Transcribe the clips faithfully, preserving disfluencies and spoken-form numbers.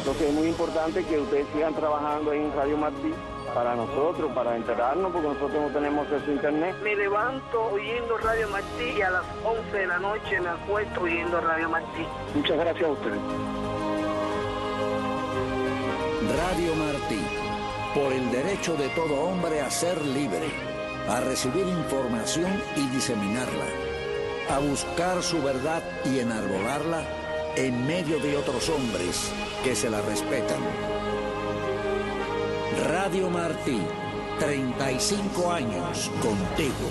Entonces es muy importante que ustedes sigan trabajando ahí en Radio Martí para nosotros, para enterarnos, porque nosotros no tenemos acceso a internet. Me levanto oyendo Radio Martí y a las once de la noche me acuesto oyendo Radio Martí. Muchas gracias a ustedes. Radio Martí, por el derecho de todo hombre a ser libre, a recibir información y diseminarla, a buscar su verdad y enarbolarla en medio de otros hombres que se la respetan. Radio Martí, treinta y cinco años contigo.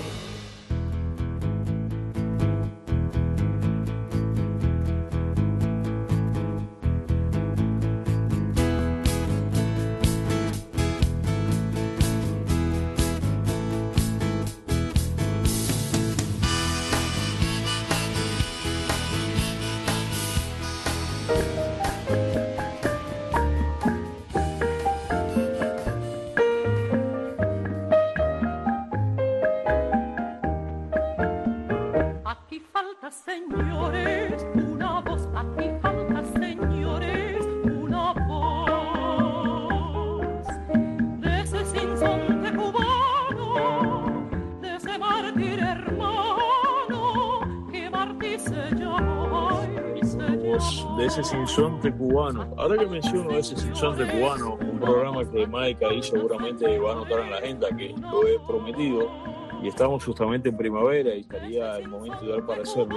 Señores, una voz, aquí falta, señores, una voz de ese sinsonte cubano, de ese mártir hermano, que Martí se llama, ay, se llama. De ese sinsonte cubano. Ahora que menciono ese sinsonte cubano, un programa que Mike ahí seguramente va a anotar en la agenda, que lo he prometido, y estamos justamente en primavera y estaría el momento ideal para hacerlo.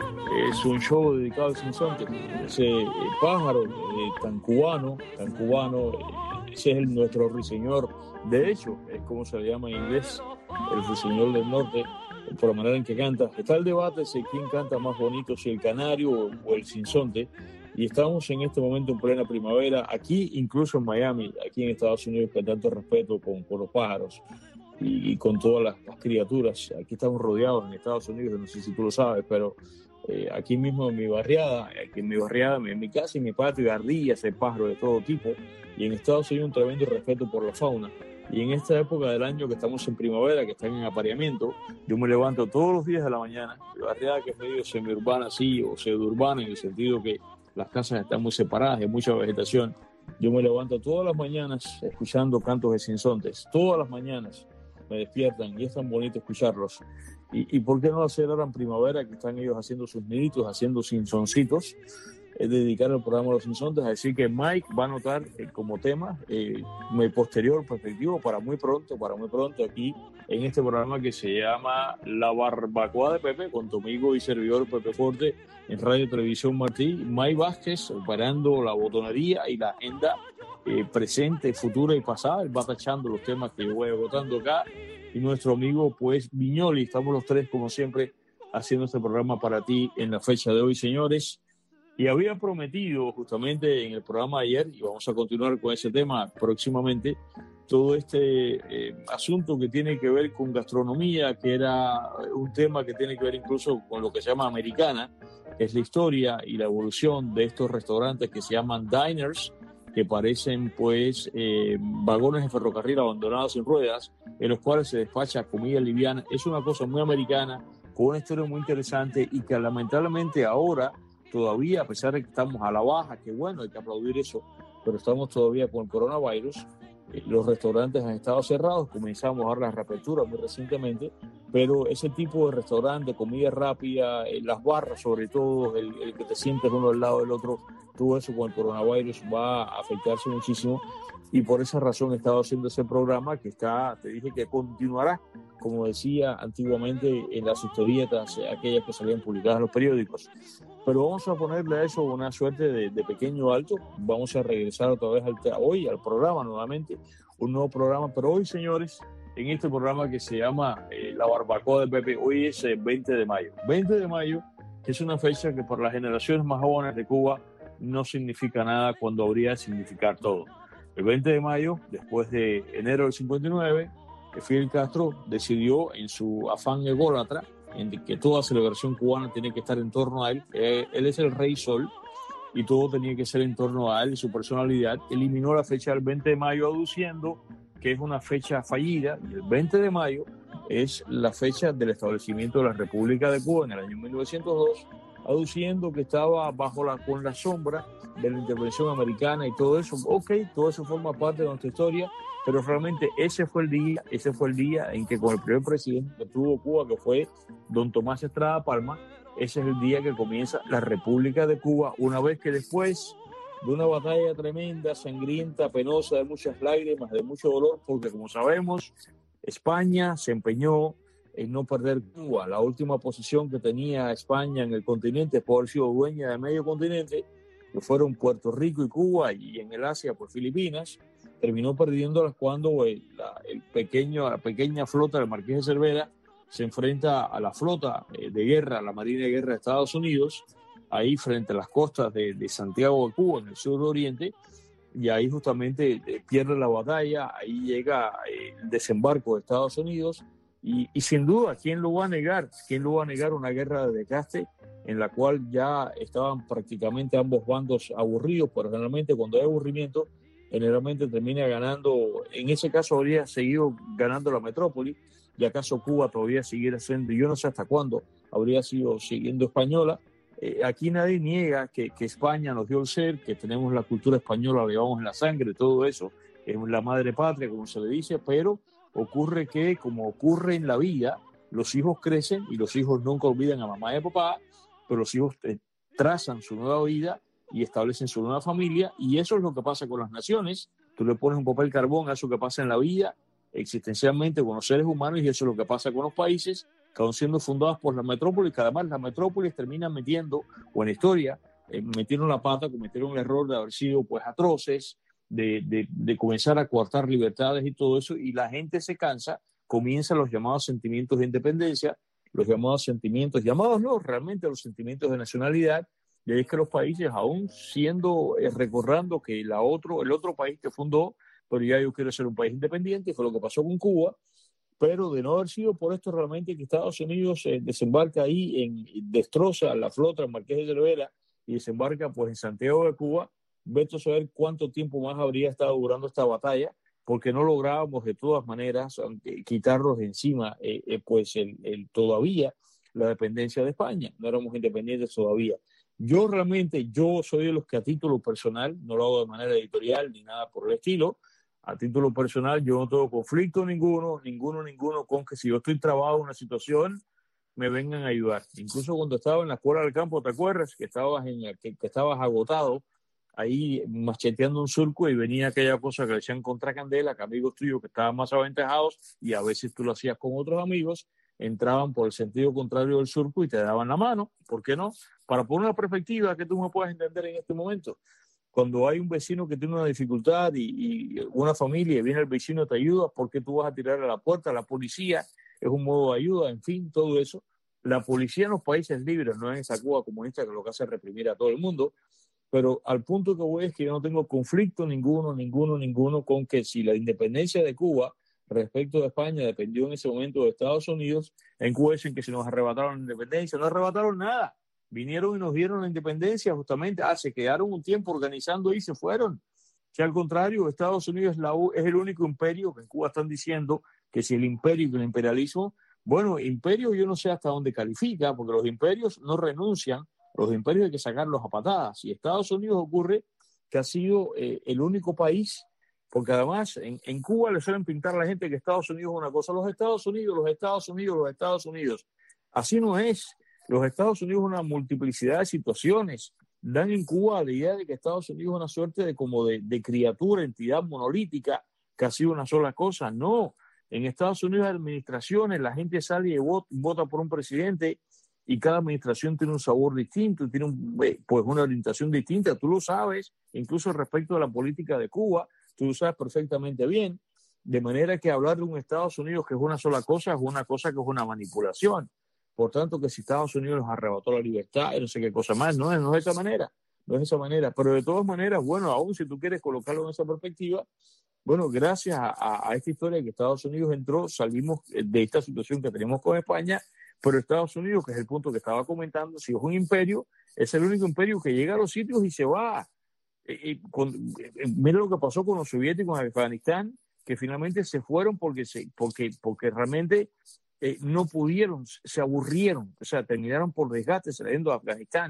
Es un show dedicado al sinsonte, ese eh, pájaro eh, tan cubano, tan cubano, eh, ese es el, nuestro ruiseñor. De hecho, es como se le llama en inglés, el ruiseñor del norte, por la manera en que canta. Está el debate de quién canta más bonito, si el canario o, o el sinsonte, y estamos en este momento en plena primavera, aquí incluso en Miami, aquí en Estados Unidos, con tanto respeto con, con los pájaros y, y con todas las, las criaturas. Aquí estamos rodeados en Estados Unidos, no sé si tú lo sabes, pero eh, aquí mismo en mi barriada, aquí en mi barriada, en mi casa y mi patio, ardillas, hay pájaros de todo tipo, y en Estados Unidos un tremendo respeto por la fauna. Y en esta época del año que estamos en primavera, que están en apareamiento, yo me levanto todos los días de la mañana. Mi barriada, que es medio semiurbana, sí, o pseudourbana, en el sentido que las casas están muy separadas, hay mucha vegetación. Yo me levanto todas las mañanas escuchando cantos de sinsontes. Todas las mañanas me despiertan y es tan bonito escucharlos. ¿Y, y por qué no hacer ahora en primavera, que están ellos haciendo sus niditos, haciendo sinsoncitos? Es dedicar el programa a los sinsontes. Así que Mike va a anotar eh, como tema eh, mi posterior perspectivo para muy pronto, para muy pronto aquí en este programa que se llama La Barbacoa de Pepe, con tu amigo y servidor Pepe Forte en Radio Televisión Martí. Mike Vázquez operando la botonería y la agenda eh, presente, futura y pasada. Él va tachando los temas que yo voy votando acá. Y nuestro amigo pues Viñoli, estamos los tres como siempre haciendo este programa para ti en la fecha de hoy, señores. Y había prometido justamente en el programa de ayer, y vamos a continuar con ese tema próximamente, todo este eh, asunto que tiene que ver con gastronomía, que era un tema que tiene que ver incluso con lo que se llama americana, que es la historia y la evolución de estos restaurantes que se llaman diners, que parecen pues eh, vagones de ferrocarril abandonados sin ruedas, en los cuales se despacha comida liviana. Es una cosa muy americana, con una historia muy interesante y que lamentablemente ahora todavía, a pesar de que estamos a la baja, que bueno, hay que aplaudir eso, pero estamos todavía con el coronavirus, eh, los restaurantes han estado cerrados, comenzamos a dar la reapertura muy recientemente, pero ese tipo de restaurante, comida rápida, eh, las barras sobre todo, el, el que te sientes uno al lado del otro, todo eso con el coronavirus va a afectarse muchísimo, y por esa razón he estado haciendo ese programa que está, te dije que continuará, como decía antiguamente en las historietas, aquellas que salían publicadas en los periódicos. Pero vamos a ponerle a eso una suerte de, de pequeño alto. Vamos a regresar otra vez al, hoy al programa nuevamente, un nuevo programa. Pero hoy, señores, en este programa que se llama eh, La Barbacoa de Pepe, hoy es el veinte de mayo. veinte de mayo, que es una fecha que para las generaciones más jóvenes de Cuba no significa nada cuando habría de significar todo. El veinte de mayo, después de enero del cincuenta y nueve, Fidel Castro decidió en su afán ególatra en que toda celebración cubana tiene que estar en torno a él. Eh, él es el Rey Sol y todo tenía que ser en torno a él y su personalidad. Eliminó la fecha del veinte de mayo aduciendo que es una fecha fallida, y el veinte de mayo es la fecha del establecimiento de la República de Cuba en el año mil novecientos dos, aduciendo que estaba bajo la, con la sombra de la intervención americana y todo eso. Ok, todo eso forma parte de nuestra historia, pero realmente ese fue el día, ese fue el día en que con el primer presidente que tuvo Cuba, que fue don Tomás Estrada Palma, ese es el día que comienza la República de Cuba, una vez que después de una batalla tremenda, sangrienta, penosa, de muchas lágrimas, de mucho dolor, porque como sabemos, España se empeñó en no perder Cuba. La última posición que tenía España en el continente, por haber sido dueña de medio continente, que fueron Puerto Rico y Cuba, y en el Asia por Filipinas, terminó perdiéndolas cuando el, la, el pequeño, la pequeña flota del Marqués de Cervera se enfrenta a la flota de guerra, la Marina de Guerra de Estados Unidos, ahí frente a las costas de, de Santiago de Cuba, en el sur oriente, y ahí justamente eh, pierde la batalla, ahí llega eh, el desembarco de Estados Unidos, y, y sin duda, ¿quién lo va a negar? ¿Quién lo va a negar una guerra de desgaste en la cual ya estaban prácticamente ambos bandos aburridos? Pero generalmente cuando hay aburrimiento, generalmente termina ganando, en ese caso habría seguido ganando la metrópoli, y acaso Cuba todavía siguiera siendo, yo no sé hasta cuándo, habría sido siguiendo española. Eh, aquí nadie niega que, que España nos dio el ser, que tenemos la cultura española, la llevamos en la sangre, todo eso, es la madre patria, como se le dice, pero ocurre que, como ocurre en la vida, los hijos crecen y los hijos nunca olvidan a mamá y a papá, pero los hijos eh, trazan su nueva vida y establecen su nueva familia, y eso es lo que pasa con las naciones. Tú le pones un papel carbón a eso que pasa en la vida, existencialmente con los seres humanos, y eso es lo que pasa con los países que aún siendo fundados por las metrópolis, que además las metrópolis terminan metiendo, o en la historia, eh, metieron la pata, cometieron el error de haber sido pues atroces, de, de, de comenzar a coartar libertades y todo eso, y la gente se cansa, comienzan los llamados sentimientos de independencia, los llamados sentimientos, llamados no, realmente los sentimientos de nacionalidad, y ahí es que los países, aún siendo, eh, recordando que la otro, el otro país que fundó, pero ya yo quiero ser un país independiente, fue lo que pasó con Cuba, pero de no haber sido por esto realmente que Estados Unidos eh, desembarca ahí, en, destroza la flota del Marqués de Cervera y desembarca pues en Santiago de Cuba, vete a saber cuánto tiempo más habría estado durando esta batalla, porque no lográbamos de todas maneras eh, quitarnos de encima eh, eh, pues el, el, todavía la dependencia de España, no éramos independientes todavía. Yo realmente, yo soy de los que a título personal, no lo hago de manera editorial ni nada por el estilo, a título personal yo no tengo conflicto ninguno, ninguno, ninguno con que si yo estoy trabado en una situación, me vengan a ayudar. Incluso cuando estaba en la escuela del campo, ¿te acuerdas? Que estabas, en, que, que estabas agotado, ahí macheteando un surco, y venía aquella cosa que le decían contracandela, que amigos tuyos que estaban más aventajados, y a veces tú lo hacías con otros amigos, entraban por el sentido contrario del surco y te daban la mano. ¿Por qué no? Para poner una perspectiva que tú me puedas entender en este momento. Cuando hay un vecino que tiene una dificultad y, y una familia y viene el vecino, te ayuda, ¿por qué tú vas a tirar a la puerta? La policía es un modo de ayuda, en fin, todo eso. La policía en los países libres, no en esa Cuba comunista que lo que hace es reprimir a todo el mundo, pero al punto que voy es que yo no tengo conflicto ninguno, ninguno, ninguno con que si la independencia de Cuba respecto de España dependió en ese momento de Estados Unidos, en Cuba dicen que si nos arrebataron la independencia, no arrebataron nada. Vinieron y nos dieron la independencia justamente, ah, se quedaron un tiempo organizando y se fueron. Si al contrario, Estados Unidos es, la, es el único imperio, que en Cuba están diciendo que si el imperio y el imperialismo, bueno, imperio yo no sé hasta dónde califica, porque los imperios no renuncian, los imperios hay que sacarlos a patadas, y Estados Unidos ocurre que ha sido eh, el único país, porque además en, en Cuba le suelen pintar a la gente que Estados Unidos es una cosa, los Estados Unidos, los Estados Unidos, los Estados Unidos, así no es. Los Estados Unidos una multiplicidad de situaciones. Dan en Cuba la idea de que Estados Unidos es una suerte de como de, de criatura, entidad monolítica, que ha sido una sola cosa. No, en Estados Unidos hay administraciones, la gente sale y vota, vota por un presidente, y cada administración tiene un sabor distinto, tiene un, pues una orientación distinta. Tú lo sabes, incluso respecto a la política de Cuba, tú lo sabes perfectamente bien. De manera que hablar de un Estados Unidos que es una sola cosa es una cosa que es una manipulación. Por tanto, que si Estados Unidos nos arrebató la libertad y no sé qué cosa más, no es, no es de esa manera, no es de esa manera. Pero de todas maneras, bueno, aún si tú quieres colocarlo en esa perspectiva, bueno, gracias a, a, a esta historia que Estados Unidos entró, salimos de esta situación que tenemos con España, pero Estados Unidos, que es el punto que estaba comentando, si es un imperio, es el único imperio que llega a los sitios y se va. Y, y con, mira lo que pasó con los soviéticos en Afganistán, que finalmente se fueron porque, se, porque, porque realmente eh, no pudieron, se aburrieron, o sea, terminaron por desgaste saliendo de Afganistán.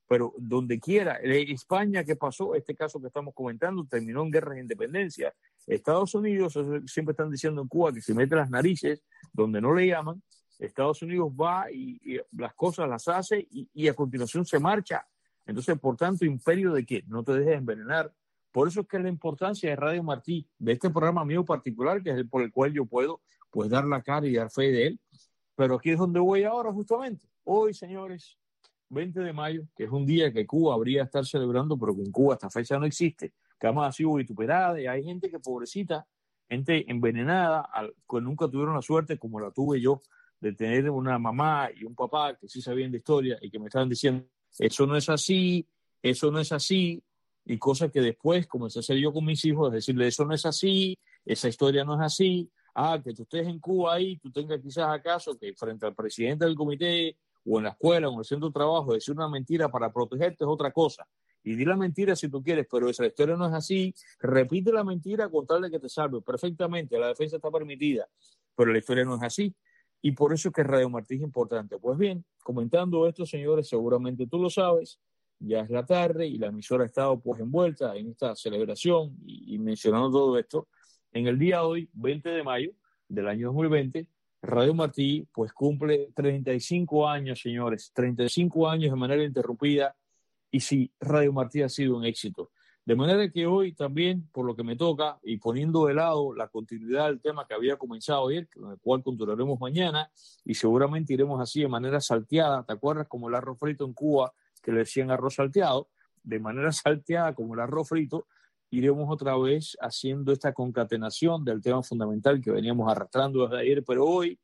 pero donde quiera. España, ¿qué pasó? Este caso que estamos comentando terminó en guerras de independencia. Estados Unidos, siempre están diciendo en Cuba que se mete las narices donde no le llaman. Estados Unidos va y, y las cosas las hace y, y a continuación se marcha. Entonces, por tanto, imperio de qué? No te dejes envenenar. Por eso es que es la importancia de Radio Martí, de este programa mío particular, que es el por el cual yo puedo pues dar la cara y dar fe de él. Pero aquí es donde voy ahora justamente. Hoy, señores, veinte de mayo, que es un día que Cuba habría de estar celebrando, pero que en Cuba esta fecha no existe, que además ha sido vituperada, y hay gente que pobrecita, gente envenenada, al, que nunca tuvieron la suerte como la tuve yo, de tener una mamá y un papá que sí sabían de historia y que me estaban diciendo, eso no es así, eso no es así, y cosas que después comencé a hacer yo con mis hijos, decirle, eso no es así, esa historia no es así, ah, que tú estés en Cuba ahí, tú tengas quizás acaso que frente al presidente del comité o en la escuela o en el centro de trabajo decir una mentira para protegerte es otra cosa. Y di la mentira si tú quieres, pero esa historia no es así. Repite la mentira con tal de que te salve. Perfectamente, la defensa está permitida, pero la historia no es así. Y por eso es que Radio Martí es importante. Pues bien, comentando esto, señores, seguramente tú lo sabes, ya es la tarde y la emisora ha estado pues envuelta en esta celebración y, y mencionando todo esto. En el día de hoy, veinte de mayo del año dos mil veinte, Radio Martí pues cumple treinta y cinco años, señores, treinta y cinco años de manera interrumpida, y sí, Radio Martí ha sido un éxito. De manera que hoy también, por lo que me toca, y poniendo de lado la continuidad del tema que había comenzado ayer, con el cual continuaremos mañana, y seguramente iremos así de manera salteada, ¿te acuerdas? Como el arroz frito en Cuba, que le decían arroz salteado, de manera salteada como el arroz frito, iremos otra vez haciendo esta concatenación del tema fundamental que veníamos arrastrando desde ayer, pero hoy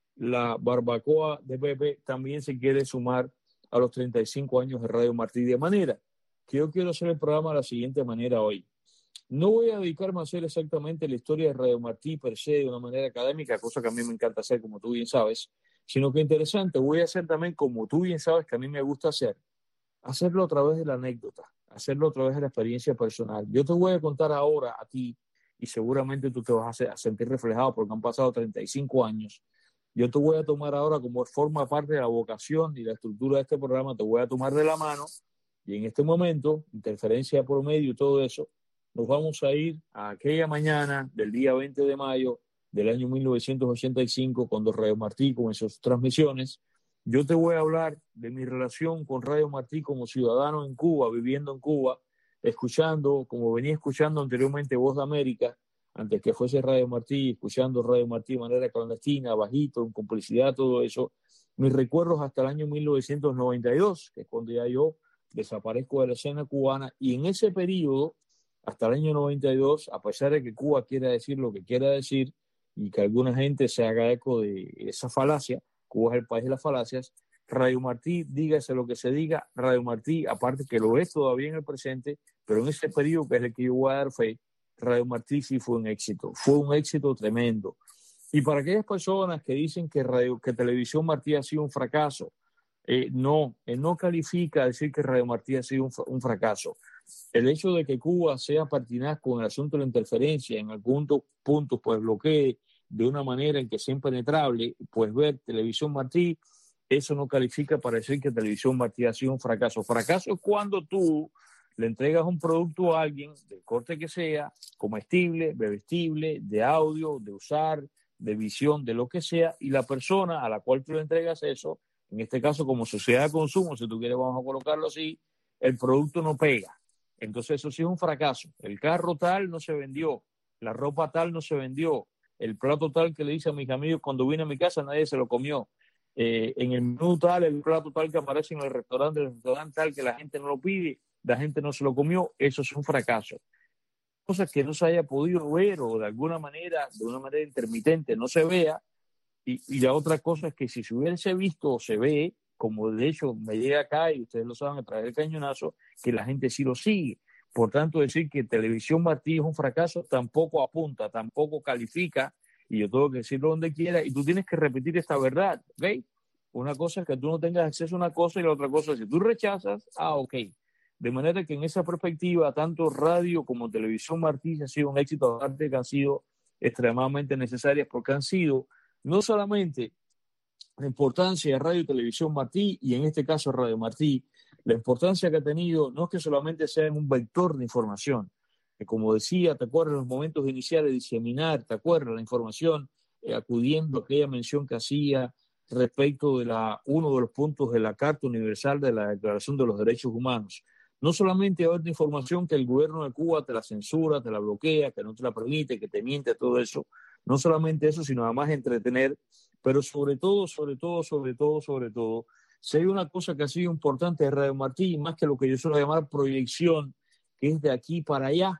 la barbacoa de Pepe también se quiere sumar a los treinta y cinco años de Radio Martí, de manera que yo quiero hacer el programa de la siguiente manera hoy. No voy a dedicarme a hacer exactamente la historia de Radio Martí per se de una manera académica, cosa que a mí me encanta hacer, como tú bien sabes, sino que interesante, voy a hacer también, como tú bien sabes que a mí me gusta hacer, hacerlo a través de la anécdota, hacerlo a través de la experiencia personal. Yo te voy a contar ahora a ti, y seguramente tú te vas a, hacer, a sentir reflejado porque han pasado treinta y cinco años. Yo te voy a tomar ahora, como forma parte de la vocación y la estructura de este programa, te voy a tomar de la mano, y en este momento, interferencia por medio y todo eso, nos vamos a ir a aquella mañana del día veinte de mayo del año mil novecientos ochenta y cinco, cuando Radio Martí comenzó sus transmisiones. Yo te voy a hablar de mi relación con Radio Martí como ciudadano en Cuba, viviendo en Cuba, escuchando, como venía escuchando anteriormente Voz de América, antes que fuese Radio Martí, escuchando Radio Martí de manera clandestina, bajito, en complicidad, todo eso. Mis recuerdos hasta el año mil novecientos noventa y dos, que es cuando ya yo desaparezco de la escena cubana, y en ese periodo, hasta el año noventa y dos, a pesar de que Cuba quiera decir lo que quiera decir, y que alguna gente se haga eco de esa falacia, Cuba es el país de las falacias, Radio Martí, dígase lo que se diga, Radio Martí, aparte que lo es todavía en el presente, pero en ese periodo que es el que yo voy a dar fe, Radio Martí sí fue un éxito, fue un éxito tremendo. Y para aquellas personas que dicen que, Radio, que Televisión Martí ha sido un fracaso, eh, no, eh, no califica decir que Radio Martí ha sido un, un fracaso. El hecho de que Cuba sea pertinaz con el asunto de la interferencia, en algunos puntos pues bloquee de una manera en que sea impenetrable, pues ver Televisión Martí, eso no califica para decir que Televisión Martí ha sido un fracaso. Fracaso es cuando tú le entregas un producto a alguien, del corte que sea, comestible, bebestible, de audio, de usar, de visión, de lo que sea, y la persona a la cual tú le entregas eso, en este caso como sociedad de consumo, si tú quieres vamos a colocarlo así, el producto no pega. Entonces eso sí es un fracaso. El carro tal no se vendió, la ropa tal no se vendió, el plato tal que le hice a mis amigos cuando vine a mi casa nadie se lo comió. Eh, en el menú tal, el plato tal que aparece en el restaurante, el restaurante tal que la gente no lo pide, la gente no se lo comió, eso es un fracaso. Cosas que no se haya podido ver o de alguna manera, de una manera intermitente, no se vea. Y, y la otra cosa es que si se hubiese visto o se ve, como de hecho me llega acá y ustedes lo saben a través del cañonazo, que la gente sí lo sigue. Por tanto, decir que Televisión Martí es un fracaso tampoco apunta, tampoco califica, y yo tengo que decirlo donde quiera, y tú tienes que repetir esta verdad, ¿ok? Una cosa es que tú no tengas acceso a una cosa y la otra cosa es si tú rechazas, ah, ok. De manera que en esa perspectiva, tanto radio como Televisión Martí ha sido un éxito, aparte que han sido extremadamente necesarias porque han sido no solamente la importancia de Radio y Televisión Martí, y en este caso Radio Martí, La importancia que ha tenido no es que solamente sea un vector de información, que como decía, ¿te acuerdas? En los momentos iniciales, diseminar, ¿te acuerdas? La información, eh, acudiendo a aquella mención que hacía respecto de la, uno de los puntos de la Carta Universal de la Declaración de los Derechos Humanos. No solamente haber información que el gobierno de Cuba te la censura, te la bloquea, que no te la permite, que te miente, todo eso. No solamente eso, sino además entretener, pero sobre todo, sobre todo, sobre todo, sobre todo, si hay una cosa que ha sido importante de Radio Martí, más que lo que yo suelo llamar proyección, que es de aquí para allá,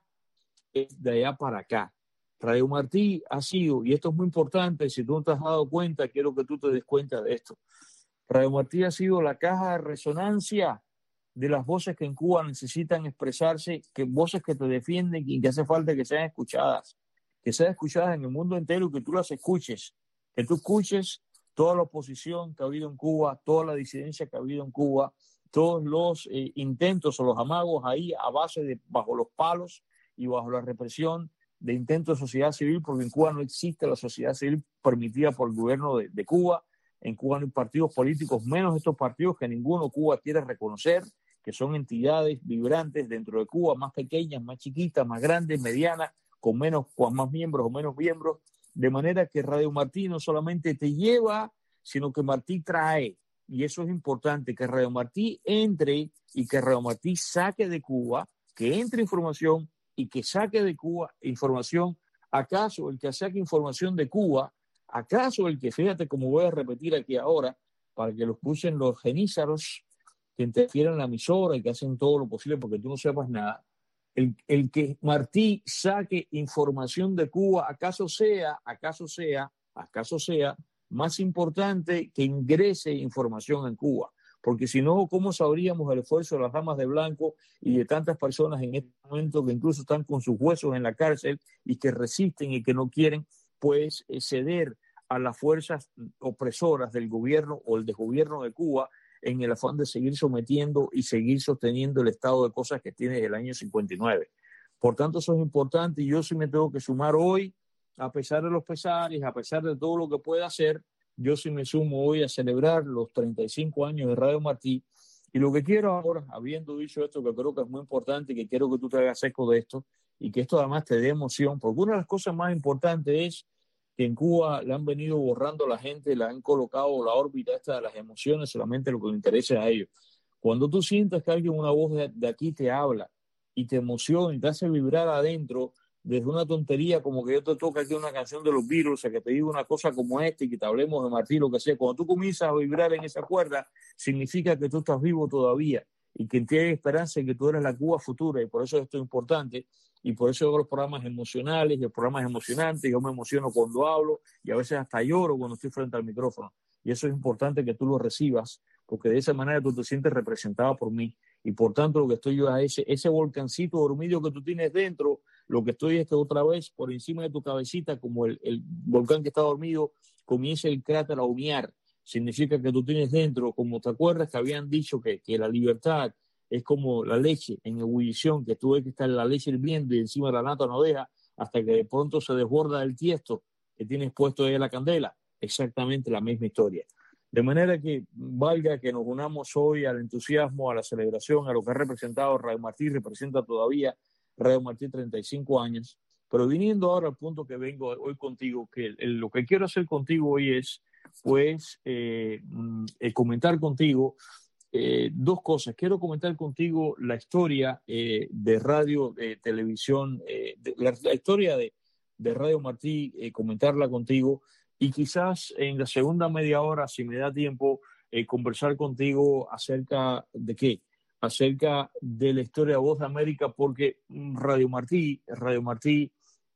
es de allá para acá. Radio Martí ha sido, y esto es muy importante, si tú no te has dado cuenta, quiero que tú te des cuenta de esto. Radio Martí ha sido la caja de resonancia de las voces que en Cuba necesitan expresarse, que voces que te defienden y que hace falta que sean escuchadas, que sean escuchadas en el mundo entero y que tú las escuches, que tú escuches toda la oposición que ha habido en Cuba, toda la disidencia que ha habido en Cuba, todos los eh, intentos o los amagos ahí a base de, bajo los palos y bajo la represión de intentos de sociedad civil, porque en Cuba no existe la sociedad civil permitida por el gobierno de, de Cuba. En Cuba no hay partidos políticos, menos estos partidos que ninguno Cuba quiere reconocer, que son entidades vibrantes dentro de Cuba, más pequeñas, más chiquitas, más grandes, medianas, con menos, con más miembros o menos miembros, de manera que Radio Martí no solamente te lleva, sino que Martí trae, y eso es importante, que Radio Martí entre y que Radio Martí saque de Cuba, que entre información y que saque de Cuba información. ¿Acaso el que saque información de Cuba, acaso el que, fíjate como voy a repetir aquí ahora, para que lo escuchen los genízaros que interfieren en la emisora y que hacen todo lo posible porque tú no sepas nada, el, el que Martí saque información de Cuba, acaso sea, acaso sea, acaso sea más importante que ingrese información en Cuba, porque si no, ¿cómo sabríamos el esfuerzo de las damas de blanco y de tantas personas en este momento que incluso están con sus huesos en la cárcel y que resisten y que no quieren pues ceder a las fuerzas opresoras del gobierno o el desgobierno de Cuba en el afán de seguir sometiendo y seguir sosteniendo el estado de cosas que tiene desde el año cincuenta y nueve? Por tanto, eso es importante y yo sí me tengo que sumar hoy, a pesar de los pesares, a pesar de todo lo que pueda hacer, yo sí me sumo hoy a celebrar los treinta y cinco años de Radio Martí. Y lo que quiero ahora, habiendo dicho esto, que creo que es muy importante y que quiero que tú te hagas eco de esto y que esto además te dé emoción, porque una de las cosas más importantes es que en Cuba le han venido borrando a la gente, le han colocado la órbita esta de las emociones, solamente lo que le interesa a ellos. Cuando tú sientas que alguien, una voz de, de aquí te habla y te emociona y te hace vibrar adentro, desde una tontería como que yo te toque aquí una canción de los Beatles, o sea, que te diga una cosa como esta y que te hablemos de Martí, lo que sea, cuando tú comienzas a vibrar en esa cuerda, significa que tú estás vivo todavía y que tienes esperanza y que tú eres la Cuba futura, y por eso esto es importante, y por eso hago los programas emocionales y los programas emocionantes. Yo me emociono cuando hablo y a veces hasta lloro cuando estoy frente al micrófono, y eso es importante que tú lo recibas, porque de esa manera tú te sientes representado por mí, y por tanto lo que estoy yo es ese, ese volcancito dormido que tú tienes dentro. Lo que estoy es que otra vez por encima de tu cabecita, como el, el volcán que está dormido, comienza el cráter a humear. Significa que tú tienes dentro, como te acuerdas que habían dicho que, que la libertad es como la leche en ebullición, que tú ves que está la leche hirviendo y encima de la nata no deja, hasta que de pronto se desborda el tiesto que tienes puesto ahí en la candela. Exactamente la misma historia. De manera que valga que nos unamos hoy al entusiasmo, a la celebración, a lo que ha representado Radio Martí, representa todavía Radio Martí treinta y cinco años, pero viniendo ahora al punto que vengo hoy contigo, que el, el, lo que quiero hacer contigo hoy es, pues, eh, eh, comentar contigo eh, dos cosas. Quiero comentar contigo la historia eh, de radio, de televisión, eh, de, la, la historia de, de Radio Martí, eh, comentarla contigo, y quizás en la segunda media hora, si me da tiempo, eh, conversar contigo acerca de qué, acerca de la historia de Voz de América, porque Radio Martí, Radio Martí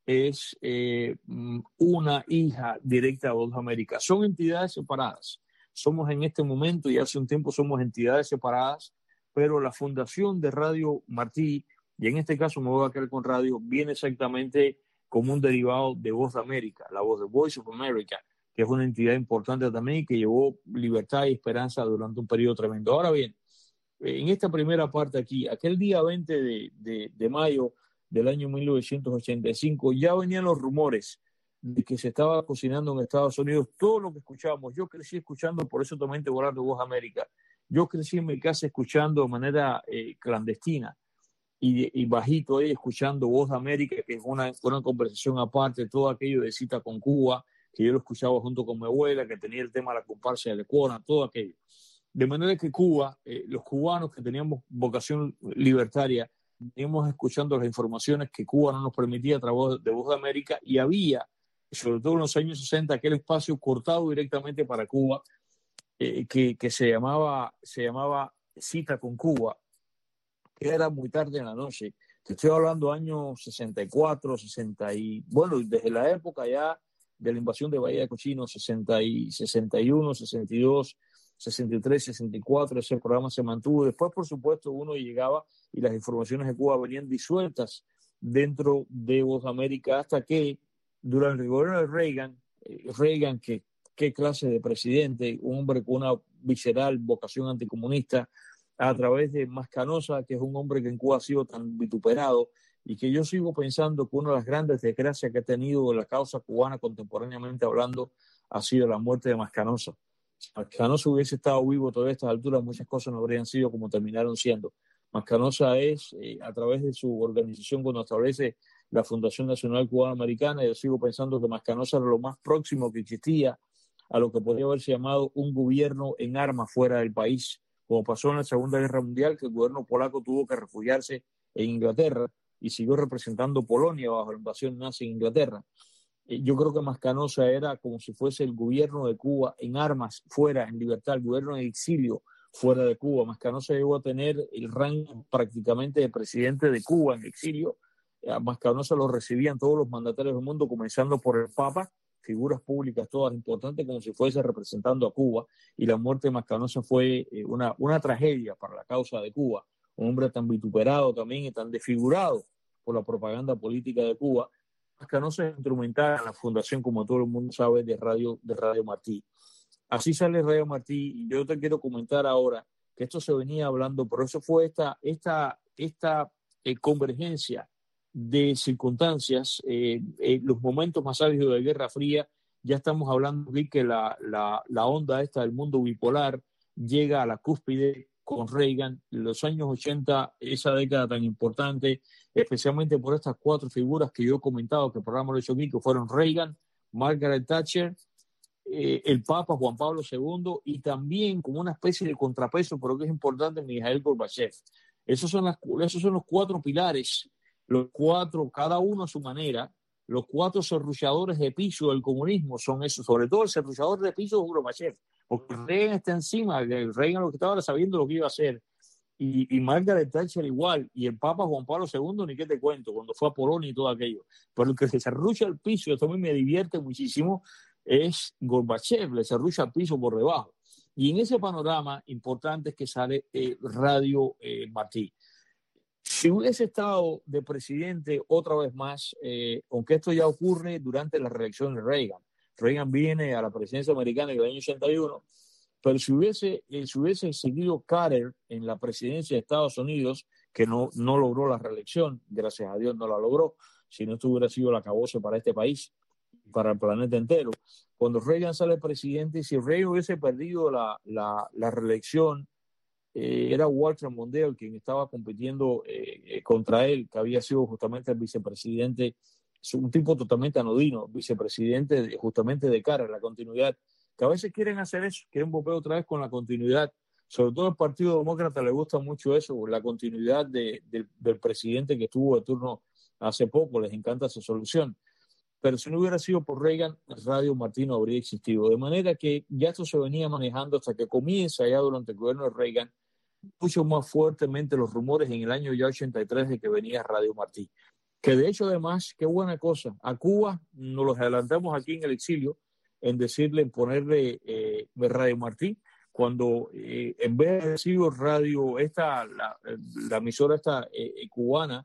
es eh, una hija directa de Voz de América. Son entidades separadas. Somos en este momento y hace un tiempo somos entidades separadas, pero la fundación de Radio Martí, y en este caso me voy a quedar con radio, viene exactamente como un derivado de Voz de América, la voz de Voice of America, que es una entidad importante también y que llevó libertad y esperanza durante un periodo tremendo. Ahora bien, en esta primera parte aquí, aquel día veinte de, de, de mayo del año mil novecientos ochenta y cinco, ya venían los rumores de que se estaba cocinando en Estados Unidos todo lo que escuchábamos. Yo crecí escuchando, por eso también te voy a hablar de Voz América, Yo crecí en mi casa escuchando de manera eh, clandestina y, y bajito ahí, escuchando Voz de América, que es una, una conversación aparte, todo aquello de Cita con Cuba, que yo lo escuchaba junto con mi abuela, que tenía el tema de la comparsa de Lecuona, todo aquello. De manera que Cuba, eh, los cubanos que teníamos vocación libertaria, veníamos escuchando las informaciones que Cuba no nos permitía a través de Voz de América, y había, sobre todo en los años sesenta, aquel espacio cortado directamente para Cuba, eh, que, que se llamaba, se llamaba Cita con Cuba, que era muy tarde en la noche. Te estoy hablando años sesenta y cuatro, sesenta y, bueno, desde la época ya de la invasión de Bahía de Cochinos, sesenta y, sesenta y uno, sesenta y dos, sesenta y tres, sesenta y cuatro, ese programa se mantuvo. Después, por supuesto, uno llegaba y las informaciones de Cuba venían disueltas dentro de Voz de América, hasta que durante el gobierno de Reagan, eh, Reagan, que qué clase de presidente, un hombre con una visceral vocación anticomunista, a través de Mascanosa, que es un hombre que en Cuba ha sido tan vituperado, y que yo sigo pensando que una de las grandes desgracias que ha tenido la causa cubana contemporáneamente hablando ha sido la muerte de Mascanosa. Si Mascanosa hubiese estado vivo todavía a estas alturas, muchas cosas no habrían sido como terminaron siendo. Mascanosa es, eh, a través de su organización, cuando establece la Fundación Nacional Cubana Americana, yo sigo pensando que Mascanosa era lo más próximo que existía a lo que podría haberse llamado un gobierno en armas fuera del país, como pasó en la Segunda Guerra Mundial, que el gobierno polaco tuvo que refugiarse en Inglaterra y siguió representando Polonia bajo la invasión nazi en Inglaterra. Yo creo que Mascanosa era como si fuese el gobierno de Cuba en armas fuera, en libertad, el gobierno en exilio fuera de Cuba. Mascanosa llegó a tener el rango prácticamente de presidente de Cuba en exilio. A Mascanosa lo recibían todos los mandatarios del mundo, comenzando por el Papa, figuras públicas todas importantes, como si fuese representando a Cuba, y la muerte de Mascanosa fue una, una tragedia para la causa de Cuba. Un hombre tan vituperado también y tan desfigurado por la propaganda política de Cuba. Mascanosa es instrumental en la fundación, como todo el mundo sabe, de Radio, de Radio Martí. Así sale Radio Martí, y yo te quiero comentar ahora que esto se venía hablando, pero eso fue esta, esta, esta eh, convergencia de circunstancias, eh, eh, los momentos más álgidos de Guerra Fría. Ya estamos hablando de que la, la, la onda esta del mundo bipolar llega a la cúspide con Reagan. En los años ochenta, esa década tan importante, especialmente por estas cuatro figuras que yo he comentado, que el programa lo he hecho aquí, que fueron Reagan, Margaret Thatcher, eh, el Papa Juan Pablo segundo, y también como una especie de contrapeso, pero que es importante, Mikhail Gorbachev. Esos son, las, esos son los cuatro pilares, los cuatro, cada uno a su manera, los cuatro serruchadores de piso del comunismo son esos, sobre todo el serruchador de piso de Gorbachev, porque Reagan está encima, Reagan lo que estaba era sabiendo lo que iba a hacer, y, y Margaret Thatcher igual, y el Papa Juan Pablo segundo, ni qué te cuento, cuando fue a Polonia y todo aquello. Pero el que se serrucha el piso, esto a mí me divierte muchísimo, es Gorbachev, le serrucha el piso por debajo. Y en ese panorama importante es que sale eh, Radio eh, Martí. Si hubiese estado de presidente otra vez más, eh, aunque esto ya ocurre durante la reelección de Reagan, Reagan viene a la presidencia americana en el año ochenta y uno, pero si hubiese, eh, si hubiese seguido Carter en la presidencia de Estados Unidos, que no, no logró la reelección, gracias a Dios no la logró, si no esto hubiera sido el acabose para este país, para el planeta entero. Cuando Reagan sale presidente, si Reagan hubiese perdido la, la, la reelección, Eh, era Walter Mondale quien estaba compitiendo eh, contra él, que había sido justamente el vicepresidente, un tipo totalmente anodino, vicepresidente de, justamente de cara a la continuidad, que a veces quieren hacer eso, quieren volver otra vez con la continuidad. Sobre todo al Partido Demócrata le gusta mucho eso, la continuidad de, de, del presidente que estuvo de turno hace poco, les encanta esa solución. Pero si no hubiera sido por Reagan, Radio Martí no habría existido. De manera que ya esto se venía manejando hasta que comienza ya durante el gobierno de Reagan mucho más fuertemente los rumores en el año ya ochenta y tres de que venía Radio Martí. Que de hecho, además, qué buena cosa. A Cuba nos los adelantamos aquí en el exilio en decirle, en ponerle eh, Radio Martí, cuando eh, en vez de decir radio, esta, la, la emisora esta eh, cubana,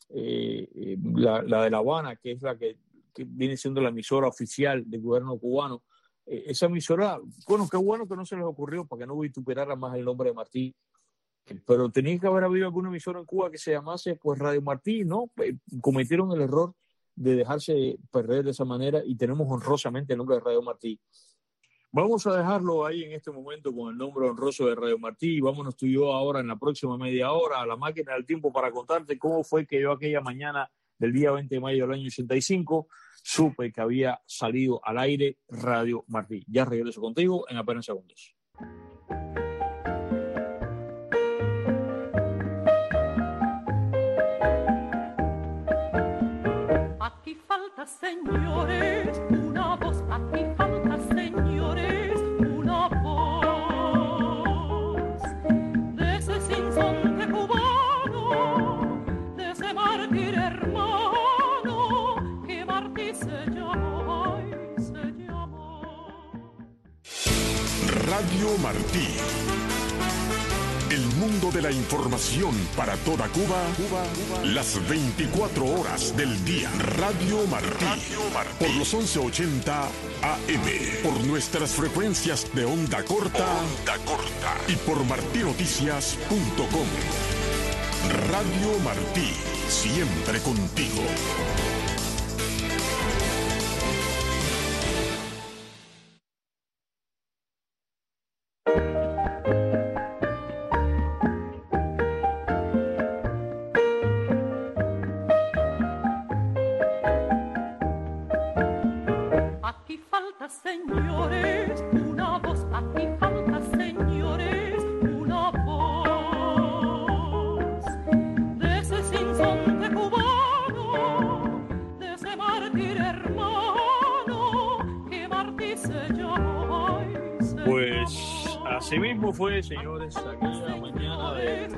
eh, la, la de La Habana, que es la que que viene siendo la emisora oficial del gobierno cubano, eh, esa emisora, bueno, qué bueno que no se les ocurrió para que no vituperara más el nombre de Martí, pero tenía que haber habido alguna emisora en Cuba que se llamase pues Radio Martí, ¿no? Eh, cometieron el error de dejarse perder de esa manera y tenemos honrosamente el nombre de Radio Martí. Vamos a dejarlo ahí en este momento con el nombre honroso de Radio Martí y vámonos tú y yo ahora en la próxima media hora a la máquina del tiempo para contarte cómo fue que yo aquella mañana del día veinte de mayo del año ochenta y cinco supe que había salido al aire Radio Martí. Ya regreso contigo en apenas segundos. Aquí falta, señores, una voz. Aquí falta, señores, una voz. De ese sinsonte cubano, de ese mártir hermano, que Martí se llamó, ay, se llamó. Radio Martí. El mundo de la información para toda Cuba, Cuba, Cuba, las veinticuatro horas del día. Radio Martí, Radio Martí, por los once ochenta A M, por nuestras frecuencias de onda corta, onda corta y por martinoticias punto com. Radio Martí, siempre contigo. Señores, una voz, aquí falta, señores, una voz. De ese sinsonte cubano, de ese mártir hermano, que Martí se llamó, ay, se Pues así mismo fue, señores, aquella mañana del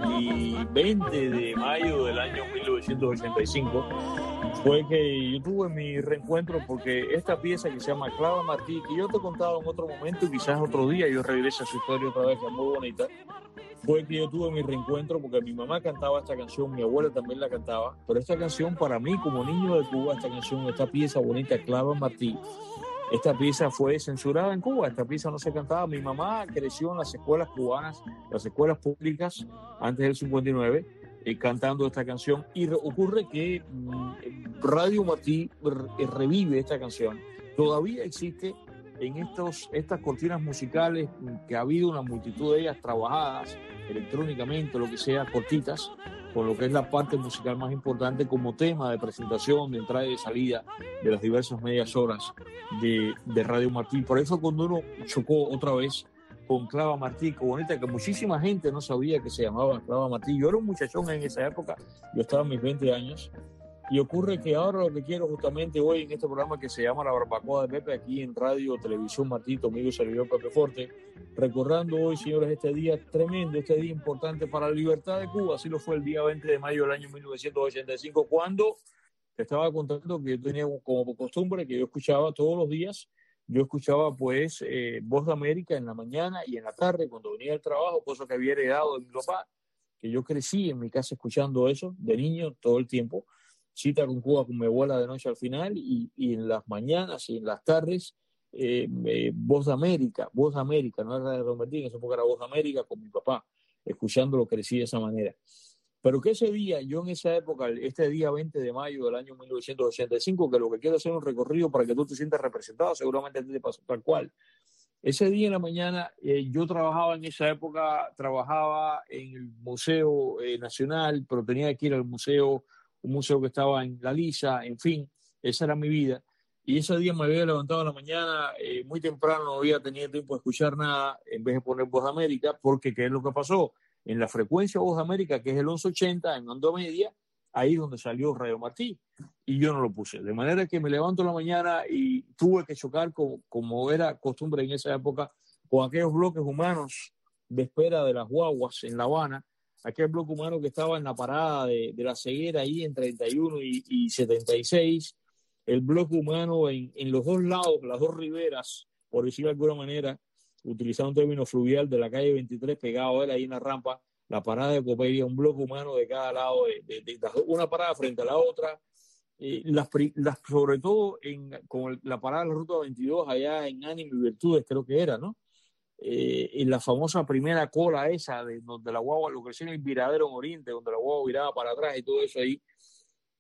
veinte de mayo del año mil novecientos ochenta y cinco. Fue que yo tuve mi reencuentro porque esta pieza que se llama Clava Martí, que yo te he contado en otro momento y quizás otro día yo regreso a su historia otra vez, que es muy bonita, fue que yo tuve mi reencuentro porque mi mamá cantaba esta canción, mi abuela también la cantaba, pero esta canción para mí como niño de Cuba, esta canción, esta pieza bonita, Clava Martí, esta pieza fue censurada en Cuba, esta pieza no se cantaba. Mi mamá creció en las escuelas cubanas, las escuelas públicas, antes del cincuenta y nueve, eh, cantando esta canción, y re- ocurre que mmm, Radio Martí re- revive esta canción. Todavía existe en estos, estas cortinas musicales, que ha habido una multitud de ellas trabajadas electrónicamente, lo que sea, cortitas, con lo que es la parte musical más importante como tema de presentación, de entrada y de salida de las diversas medias horas de, de Radio Martí. Por eso cuando uno chocó otra vez con Clava Martí, que bonita, que muchísima gente no sabía que se llamaba Clava Martí. Yo era un muchachón en esa época, yo estaba en mis veinte años, y ocurre que ahora lo que quiero justamente hoy en este programa que se llama La Barbacoa de Pepe, aquí en Radio Televisión Martí, tu amigo servidor Pepe Forte, recordando hoy, señores, este día tremendo, este día importante para la libertad de Cuba. Así lo fue el día veinte de mayo del año mil novecientos ochenta y cinco, cuando te estaba contando que yo tenía como costumbre que yo escuchaba todos los días, yo escuchaba pues eh, Voz de América en la mañana y en la tarde cuando venía al trabajo, cosa que había heredado de mi papá, que yo crecí en mi casa escuchando eso de niño todo el tiempo. Cita con Cuba con mi abuela de noche al final, y, y en las mañanas y en las tardes eh, eh, Voz de América, Voz de América, no era de Don Martín, en esa época era Voz de América con mi papá, escuchándolo crecí de esa manera. Pero que ese día, yo en esa época, este día veinte de mayo del año mil novecientos ochenta y cinco, que lo que quiero es hacer un recorrido para que tú te sientas representado, seguramente a ti te pasó tal cual. Ese día en la mañana, eh, yo trabajaba en esa época, trabajaba en el Museo eh, Nacional, pero tenía que ir al museo, un museo que estaba en La Lisa, en fin, esa era mi vida. Y ese día me había levantado en la mañana, eh, muy temprano, no había tenido tiempo de escuchar nada, en vez de poner Voz de América, porque ¿qué es lo que pasó? En la frecuencia Voz de América, que es el once ochenta, en onda media, ahí es donde salió Radio Martí, y yo no lo puse. De manera que me levanto en la mañana y tuve que chocar, como, como era costumbre en esa época, con aquellos bloques humanos de espera de las guaguas en La Habana, aquel bloque humano que estaba en la parada de, de la Ceguera, ahí en treinta y uno y, y setenta y seis, el bloque humano en, en los dos lados, las dos riberas, por decirlo de alguna manera, utilizando un término fluvial, de la calle veintitrés, pegado a él ahí en la rampa, la parada de Copelia, un bloque humano de cada lado, de, de, de, de una parada frente a la otra, eh, las, las, sobre todo en, con la parada de la Ruta veintidós, allá en Ánimo y Virtudes, creo que era, ¿no? Eh, en la famosa primera cola esa, de donde la guagua, lo que decía en el viradero en Oriente, donde la guagua viraba para atrás y todo eso ahí,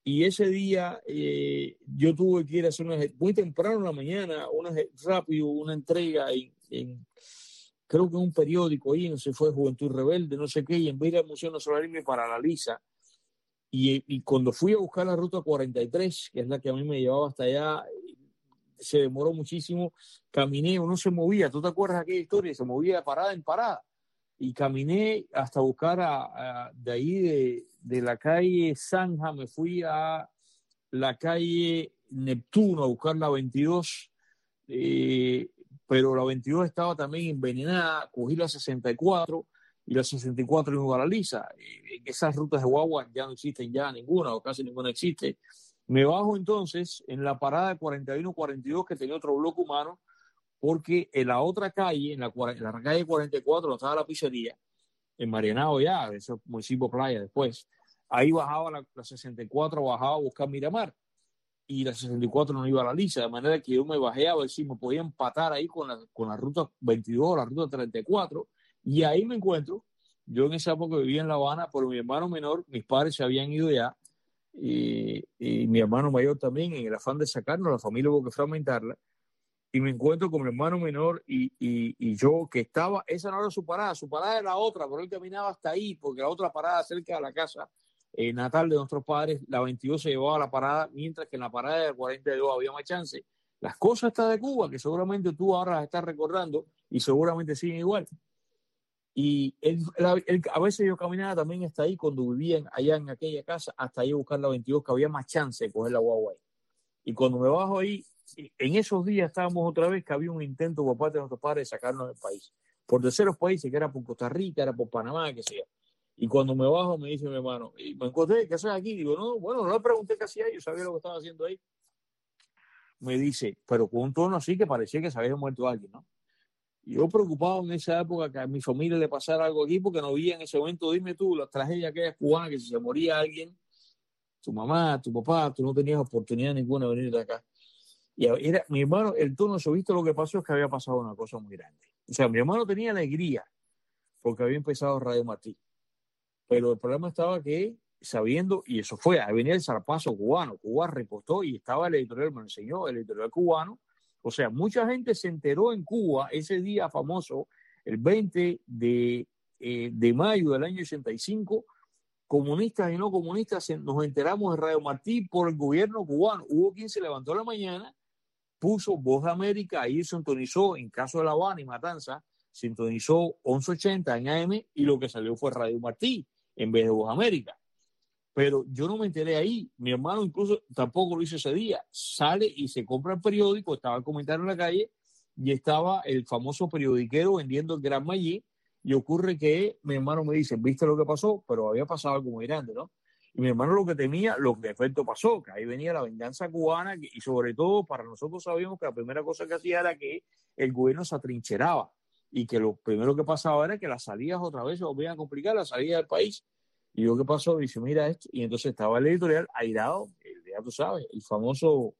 y ese día eh, yo tuve que ir a hacer una, muy temprano en la mañana, una, rápido, una entrega en, en creo que en un periódico ahí, no sé, fue Juventud Rebelde, no sé qué, y en vez de ir al Museo Nacional irme para la Lisa. Y, y cuando fui a buscar la ruta cuarenta y tres, que es la que a mí me llevaba hasta allá, se demoró muchísimo, caminé, uno se movía, ¿tú te acuerdas de aquella historia? Se movía de parada en parada, y caminé hasta buscar a, a, de ahí de, de la calle Zanja, me fui a la calle Neptuno a buscar la veintidós, eh, pero la veintidós estaba también envenenada, cogí la sesenta y cuatro, y la sesenta y cuatro en Guadalajara. Esas rutas de guagua ya no existen ya ninguna, o casi ninguna existe. Me bajo entonces en la parada de cuarenta y uno cuarenta y dos, que tenía otro bloque humano, porque en la otra calle, en la, en la calle cuarenta y cuatro, donde estaba la pizzería, en Marianao ya, ese municipio Playa después, ahí bajaba la, la sesenta y cuatro, bajaba a buscar Miramar, y la sesenta y cuatro no iba a la Lisa, de manera que yo me bajé a ver si me podía empatar ahí con la, con la ruta veintidós, la ruta treinta y cuatro, y ahí me encuentro. Yo en esa época vivía en La Habana, pero mi hermano menor, mis padres se habían ido ya, y, y mi hermano mayor también, en el afán de sacarnos, la familia hubo que fragmentarla, y me encuentro con mi hermano menor y, y, y yo, que estaba, esa no era su parada, su parada era otra, pero él caminaba hasta ahí, porque la otra parada cerca de la casa eh, natal de nuestros padres, la veintidós se llevaba a la parada, mientras que en la parada de cuarenta y dos había más chance. Las cosas estas de Cuba, que seguramente tú ahora las estás recordando, y seguramente siguen igual. Y él, él, él, a veces yo caminaba también hasta ahí, cuando vivían allá en aquella casa, hasta ahí a buscar la veintidós, que había más chance de coger la guagua ahí. Y cuando me bajo ahí, en esos días estábamos otra vez que había un intento por parte de nuestros padres de sacarnos del país, por terceros países, que era por Costa Rica, era por Panamá, que sea. Y cuando me bajo me dice mi hermano, y me encontré, ¿qué haces aquí? Digo, no, bueno, no le pregunté qué hacía, yo sabía lo que estaba haciendo ahí. Me dice, pero con un tono así que parecía que se había muerto alguien, ¿no? Y yo preocupado en esa época que a mi familia le pasara algo aquí, porque no vi en ese momento, dime tú, la tragedia aquella cubana, que si se moría alguien, tu mamá, tu papá, tú no tenías oportunidad ninguna de venir de acá. Y era, mi hermano, el tono, ¿se visto lo que pasó? Es que había pasado una cosa muy grande. O sea, mi hermano tenía alegría porque había empezado Radio Martí. Pero el problema estaba que, sabiendo, y eso fue, ahí venía el zarpazo cubano. Cuba repostó y estaba el editorial, me lo enseñó, el editorial cubano. O sea, mucha gente se enteró en Cuba ese día famoso, el veinte de, eh, de mayo del año ochenta y cinco, comunistas y no comunistas, nos enteramos de Radio Martí por el gobierno cubano. Hubo quien se levantó a la mañana, puso Voz de América, ahí sintonizó, en caso de La Habana y Matanza, sintonizó once ochenta en A M, y lo que salió fue Radio Martí en vez de Voz de América. Pero yo no me enteré ahí, mi hermano incluso tampoco lo hizo ese día. Sale y se compra el periódico, estaba el comentario en la calle, y estaba el famoso periodiquero vendiendo el Gran Mayí, y ocurre que mi hermano me dice, ¿viste lo que pasó? Pero había pasado algo muy grande, ¿no? Y mi hermano lo que temía, lo que de efecto pasó, que ahí venía la venganza cubana, y sobre todo para nosotros sabíamos que la primera cosa que hacía era que el gobierno se atrincheraba, y que lo primero que pasaba era que las salidas otra vez se volvían a complicar, las salidas del país. Y yo, ¿qué pasó? Dice, mira esto. Y entonces estaba el editorial airado, ya tú sabes, el famoso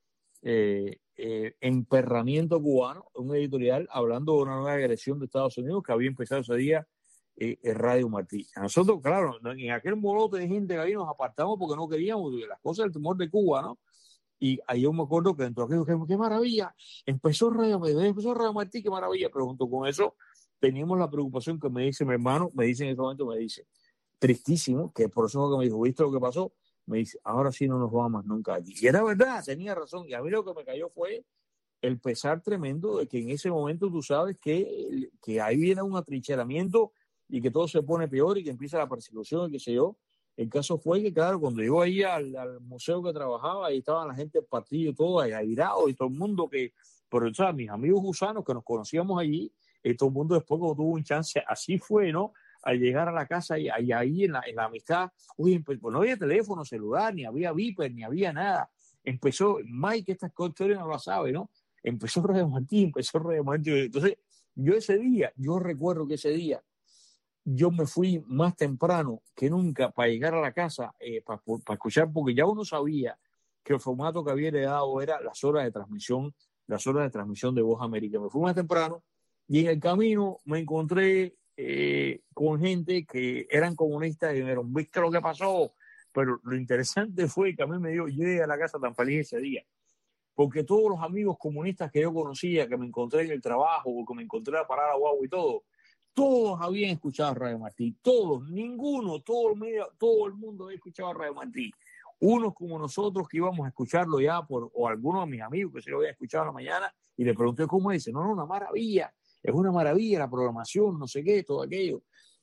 eh, eh, emperramiento cubano, un editorial hablando de una nueva agresión de Estados Unidos que había empezado ese día eh, en Radio Martí. A nosotros, claro, en aquel molote de gente que ahí nos apartamos porque no queríamos las cosas del temor de Cuba, ¿no? Y ahí yo me acuerdo que dentro de aquello, qué maravilla, empezó Radio, empezó Radio Martí, qué maravilla. Pero junto con eso teníamos la preocupación que me dice mi hermano, me dice en ese momento, me dice, tristísimo, que por eso que me dijo, ¿viste lo que pasó? Me dice, ahora sí no nos vamos más nunca allí. Y era verdad, tenía razón. Y a mí lo que me cayó fue el pesar tremendo de que en ese momento tú sabes que, que ahí viene un atrincheramiento y que todo se pone peor y que empieza la persecución y qué sé yo. El caso fue que, claro, cuando yo ahí al, al museo que trabajaba, ahí estaban la gente del partido, todo airado, y todo el mundo que, pero o sea, mis amigos gusanos que nos conocíamos allí, y todo el mundo después cuando tuvo un chance, así fue, ¿no? Al llegar a la casa y, y ahí en la, en la amistad, uy, pues no había teléfono celular, ni había Viper, ni había nada. Empezó, Mike, estas historias no lo sabe, ¿no? Empezó Radio Martí, empezó Radio Martí. Entonces, yo ese día, yo recuerdo que ese día, yo me fui más temprano que nunca para llegar a la casa, eh, para, para escuchar, porque ya uno sabía que el formato que había heredado era las horas de transmisión, las horas de transmisión de Voz América. Me fui más temprano y en el camino me encontré Eh, con gente que eran comunistas y me dijeron, ¿viste lo que pasó? pero lo interesante fue que a mí me dio, yo llegué a la casa tan feliz ese día, porque todos los amigos comunistas que yo conocía, que me encontré en el trabajo, o que me encontré a parar a guagua y todo, todos habían escuchado Radio Martí, todos, ninguno, todo el, medio, todo el mundo había escuchado Radio Martí. Unos como nosotros que íbamos a escucharlo ya, por, o algunos de mis amigos que se lo habían escuchado en la mañana, y le pregunté cómo es. No, no, una maravilla, es una maravilla la programación, no sé qué, todo aquello.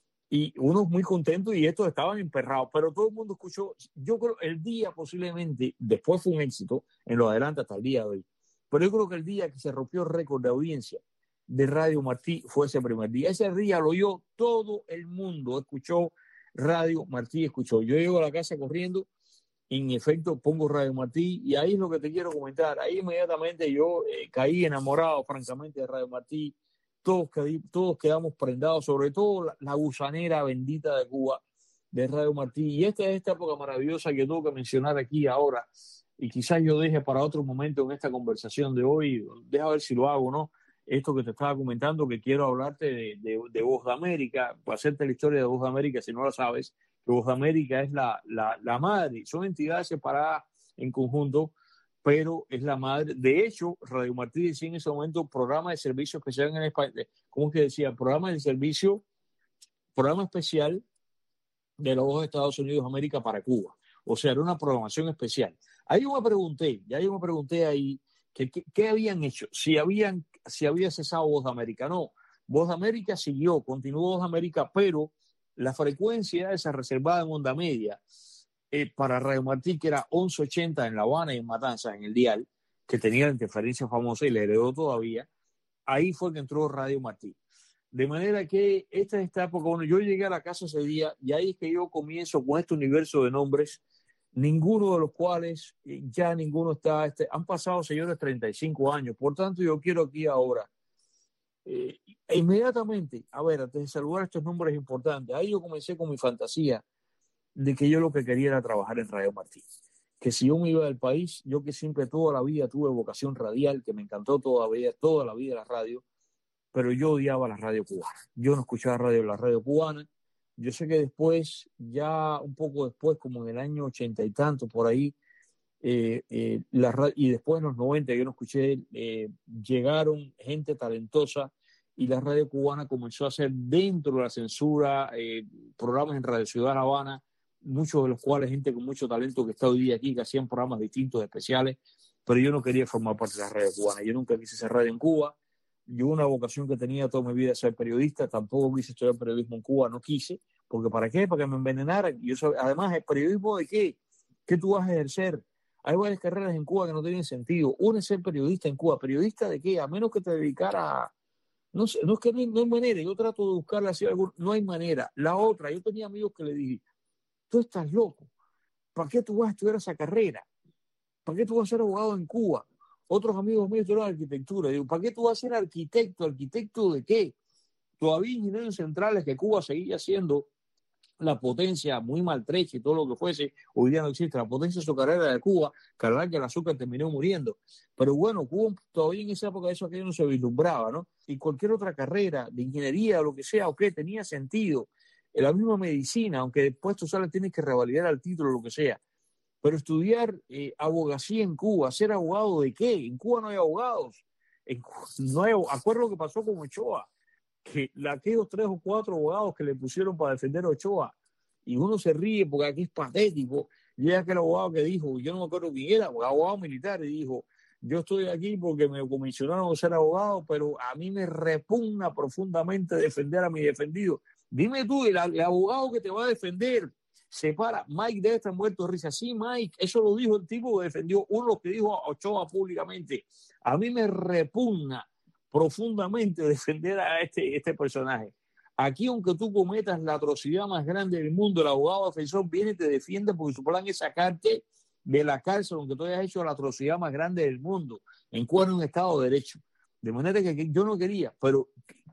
Y unos muy contentos y estos estaban emperrados, pero todo el mundo escuchó. Yo creo el día posiblemente, después fue un éxito, en lo adelante hasta el día de hoy, pero yo creo que el día que se rompió el récord de audiencia de Radio Martí fue ese primer día. Ese día lo oyó todo el mundo, escuchó Radio Martí, escuchó. Yo llego a la casa corriendo, en efecto pongo Radio Martí y ahí es lo que te quiero comentar. Ahí inmediatamente yo eh, caí enamorado francamente de Radio Martí. Todos, todos quedamos prendados, sobre todo la, la gusanera bendita de Cuba, de Radio Martí. Y esta es esta época maravillosa que tengo que mencionar aquí ahora, y quizás yo deje para otro momento en esta conversación de hoy, deja ver si lo hago o no, esto que te estaba comentando, que quiero hablarte de, de, de Voz de América, para hacerte la historia de Voz de América, si no la sabes, que Voz de América es la, la, la madre, son entidades separadas en conjunto, pero es la madre. De hecho, Radio Martí decía en ese momento programa de servicio especial en español, ¿cómo es que decía? Programa de servicio, programa especial de la Voz de Estados Unidos de América para Cuba. O sea, era una programación especial. Ahí yo me pregunté, ya yo me pregunté ahí, que, que, ¿qué habían hecho? Si, habían, si había cesado Voz de América. No, Voz de América siguió, continuó Voz de América, pero la frecuencia esa reservada en onda media, Eh, para Radio Martí, que era once ochenta en La Habana y en Matanzas, en el dial, que tenía la interferencia famosa y le heredó todavía, ahí fue que entró Radio Martí. De manera que esta es esta época, bueno, yo llegué a la casa ese día y ahí es que yo comienzo con este universo de nombres, ninguno de los cuales, ya ninguno está, este, han pasado, señores, treinta y cinco años, por tanto yo quiero aquí ahora, eh, inmediatamente, a ver, antes de saludar estos nombres importantes, ahí yo comencé con mi fantasía de que yo lo que quería era trabajar en Radio Martí, que si yo me iba del país, yo que siempre toda la vida tuve vocación radial, que me encantó todavía, toda la vida la radio, pero yo odiaba la radio cubana, yo no escuchaba radio, la radio cubana. Yo sé que después, ya un poco después, como en el año ochenta y tanto, por ahí, eh, eh, la radio, y después en los noventa, yo no escuché, eh, llegaron gente talentosa y la radio cubana comenzó a hacer dentro de la censura eh, programas en Radio Ciudad La Habana, muchos de los cuales gente con mucho talento que está hoy día aquí, que hacían programas distintos, especiales, pero yo no quería formar parte de la radio cubana, yo nunca quise hacer radio en Cuba, yo una vocación que tenía toda mi vida ser periodista, tampoco quise estudiar periodismo en Cuba, no quise, porque ¿para qué? Para que me envenenaran. Yo sab... Además, ¿el periodismo de qué? ¿Qué tú vas a ejercer? Hay varias carreras en Cuba que no tienen sentido. Una es ser periodista en Cuba. ¿Periodista de qué? A menos que te dedicara a... No sé, no es que no hay, no hay manera, yo trato de buscarla así, algún... no hay manera. La otra, yo tenía amigos que le dije, tú estás loco, ¿para qué tú vas a estudiar esa carrera? ¿Para qué tú vas a ser abogado en Cuba? Otros amigos míos estudiaron arquitectura. Digo, ¿para qué tú vas a ser arquitecto? ¿Arquitecto de qué? Todavía ingenieros centrales, que Cuba seguía siendo la potencia muy maltrecha y todo lo que fuese, hoy día no existe. La potencia azucarera de Cuba, cargar que el azúcar terminó muriendo. Pero bueno, Cuba todavía en esa época eso aquello no se vislumbraba, ¿no? Y cualquier otra carrera de ingeniería o lo que sea, ok, tenía sentido. En la misma medicina, aunque después tú sabes, tienes que revalidar el título o lo que sea. Pero estudiar eh, abogacía en Cuba, ¿ser abogado de qué? En Cuba no hay abogados. En Cuba no hay, acuerdo lo que pasó con Ochoa, que la, aquellos tres o cuatro abogados que le pusieron para defender a Ochoa, y uno se ríe porque aquí es patético. Y aquel abogado que dijo, yo no me acuerdo quién era, abogado militar, y dijo, yo estoy aquí porque me comisionaron a ser abogado, pero a mí me repugna profundamente defender a mi defendido. Dime tú, el, el abogado que te va a defender se para, Mike debe estar muerto de risa. Sí, Mike, eso lo dijo el tipo que defendió, uno que dijo a Ochoa públicamente. A mí me repugna profundamente defender a este, este personaje. Aquí, aunque tú cometas la atrocidad más grande del mundo, el abogado defensor viene y te defiende porque su plan es sacarte de la cárcel, aunque tú hayas hecho la atrocidad más grande del mundo, en Cuba en un Estado de Derecho. De manera que yo no quería, pero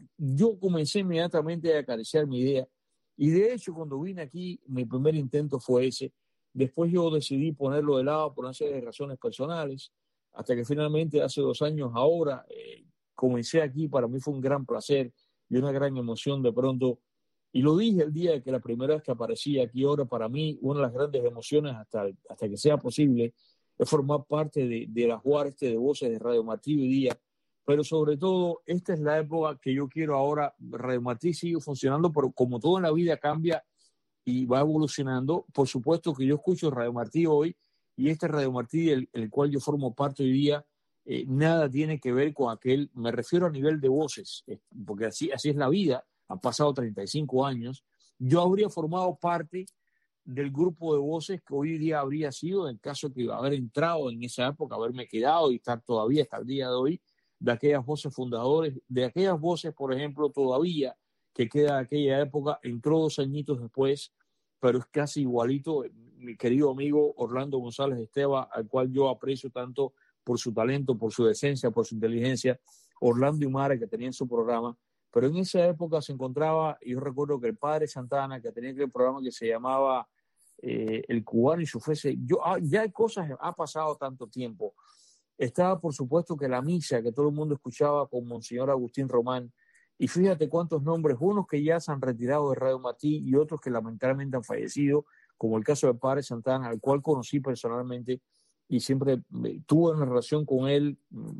yo comencé inmediatamente a acariciar mi idea. Y de hecho, cuando vine aquí, mi primer intento fue ese. Después yo decidí ponerlo de lado por una serie de razones personales, hasta que finalmente hace dos años ahora eh, comencé aquí. Para mí fue un gran placer y una gran emoción de pronto Y lo dije el día que la primera vez que aparecí aquí ahora, para mí, una de las grandes emociones hasta, hasta que sea posible es formar parte de, de la Juárez este de voces de Radio Martí hoy día. Pero sobre todo, esta es la época que yo quiero ahora. Radio Martí sigue funcionando, pero como todo en la vida cambia y va evolucionando, por supuesto que yo escucho Radio Martí hoy, y este Radio Martí, el, el cual yo formo parte hoy día, eh, nada tiene que ver con aquel, me refiero a nivel de voces, eh, porque así, así es la vida, han pasado treinta y cinco años, yo habría formado parte del grupo de voces que hoy día habría sido, en el caso de haber entrado en esa época, haberme quedado y estar todavía hasta el día de hoy, de aquellas voces fundadores, de aquellas voces, por ejemplo, todavía que queda de aquella época, entró dos añitos después, pero es casi igualito, mi querido amigo Orlando González Esteva, al cual yo aprecio tanto por su talento, por su decencia, por su inteligencia, Orlando y Mara, que tenían su programa, pero en esa época se encontraba, y yo recuerdo que el padre Santana, que tenía aquel programa que se llamaba eh, El Cubano y su fe, yo, ah, ya hay cosas, ha pasado tanto tiempo. Estaba, por supuesto, que la misa, que todo el mundo escuchaba con Monseñor Agustín Román, y fíjate cuántos nombres, unos que ya se han retirado de Radio Martí y otros que lamentablemente han fallecido, como el caso del padre Santana, al cual conocí personalmente y siempre tuve una relación con él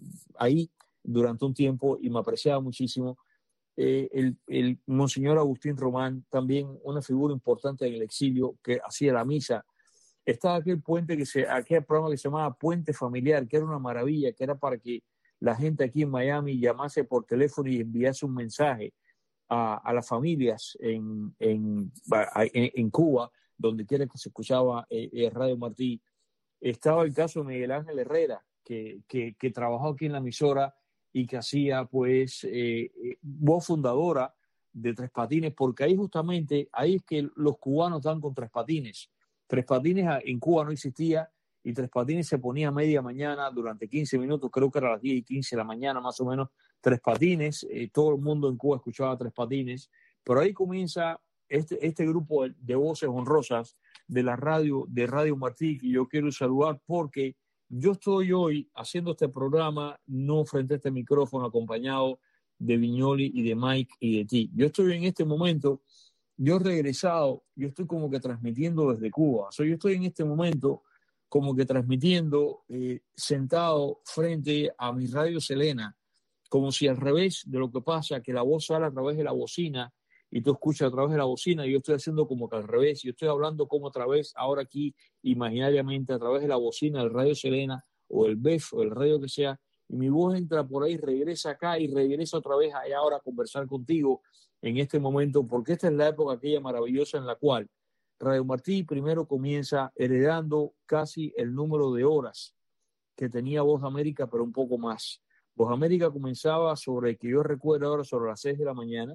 ahí durante un tiempo y me apreciaba muchísimo. Eh, el, el Monseñor Agustín Román, también una figura importante en el exilio, que hacía la misa. Estaba aquel puente que se, aquel programa que se llamaba Puente Familiar, que era una maravilla, que era para que la gente aquí en Miami llamase por teléfono y enviase un mensaje a, a las familias en, en, en, en Cuba, donde quiera que se escuchaba eh, eh, Radio Martí. Estaba el caso de Miguel Ángel Herrera, que, que, que trabajó aquí en la emisora y que hacía, pues, eh, voz fundadora de Tres Patines, porque ahí justamente, ahí es que los cubanos dan con Tres Patines. Tres Patines en Cuba no existía, y Tres Patines se ponía a media mañana durante quince minutos, creo que era a las diez y quince de la mañana más o menos, Tres Patines, eh, todo el mundo en Cuba escuchaba Tres Patines, pero ahí comienza este, este grupo de, de voces honrosas de la radio, de Radio Martí, que yo quiero saludar porque yo estoy hoy haciendo este programa no frente a este micrófono acompañado de Viñoli y de Mike y de ti. Yo estoy en este momento, yo he regresado, yo estoy como que transmitiendo desde Cuba, o sea, yo estoy en este momento como que transmitiendo eh, sentado frente a mi radio Selena, como si al revés de lo que pasa, que la voz sale a través de la bocina y tú escuchas a través de la bocina, y yo estoy haciendo como que al revés, yo estoy hablando como a través, ahora aquí, imaginariamente, a través de la bocina del radio Selena, o el B E F, o el radio que sea, y mi voz entra por ahí, regresa acá, y regresa otra vez allá ahora a conversar contigo en este momento, porque esta es la época aquella maravillosa en la cual Radio Martí primero comienza heredando casi el número de horas que tenía Voz América, pero un poco más. Voz América comenzaba sobre, que yo recuerdo ahora, sobre las seis de la mañana,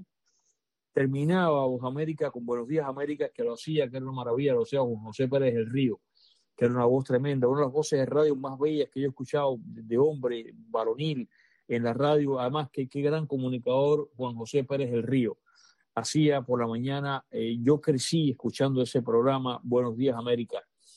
terminaba Voz América con Buenos Días América, que lo hacía, que era una maravilla, lo hacía Juan José Pérez del Río, que era una voz tremenda, una de las voces de radio más bellas que yo he escuchado de hombre varonil en la radio. Además, que qué gran comunicador Juan José Pérez del Río. Hacía por la mañana, eh, yo crecí escuchando ese programa, Buenos Días América.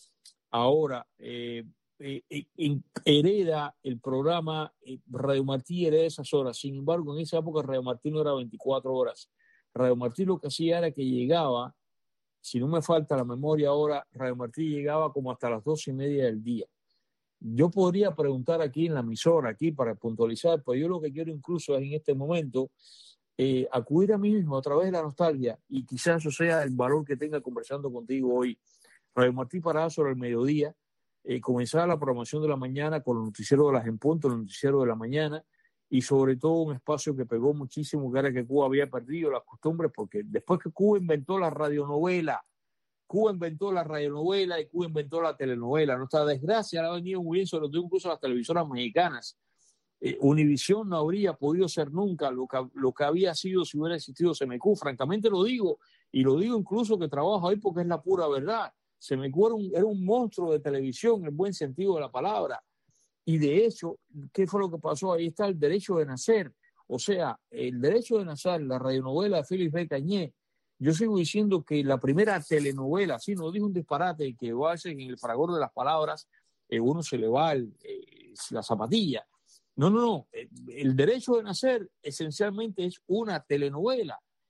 Ahora, eh, eh, eh, hereda el programa, eh, Radio Martí hereda esas horas. Sin embargo, en esa época Radio Martí no era veinticuatro horas. Radio Martí lo que hacía era que llegaba, si no me falta la memoria ahora, Radio Martí llegaba como hasta las doce y media del día. Yo podría preguntar aquí en la emisora, aquí para puntualizar, pero yo lo que quiero incluso es en este momento eh, acudir a mí mismo a través de la nostalgia, y quizás eso sea el valor que tenga conversando contigo hoy. Radio Martí paraba sobre el mediodía, eh, comenzaba la programación de la mañana con los noticieros de las en punto, el noticiero de la mañana, y sobre todo un espacio que pegó muchísimo, que era que Cuba había perdido las costumbres, porque después que Cuba inventó la radionovela, Cuba inventó la radionovela y Cuba inventó la telenovela. Nuestra desgracia ha venido muy bien, sobre todo incluso las televisoras mexicanas. Eh, Univisión no habría podido ser nunca lo que, lo que había sido si hubiera existido C M Q. Francamente lo digo, y lo digo incluso que trabajo ahí porque es la pura verdad. C M Q era un, era un monstruo de televisión en el buen sentido de la palabra. Y de hecho, ¿qué fue lo que pasó? Ahí está el derecho de nacer. O sea, el derecho de nacer, la radionovela de Félix B. Cañé. Yo sigo diciendo que la primera telenovela, sí, no dijo un disparate, que va a ser en el fragor de las palabras, eh, uno se le va el, eh, la zapatilla. No, no, no. El derecho de nacer esencialmente es una telenovela.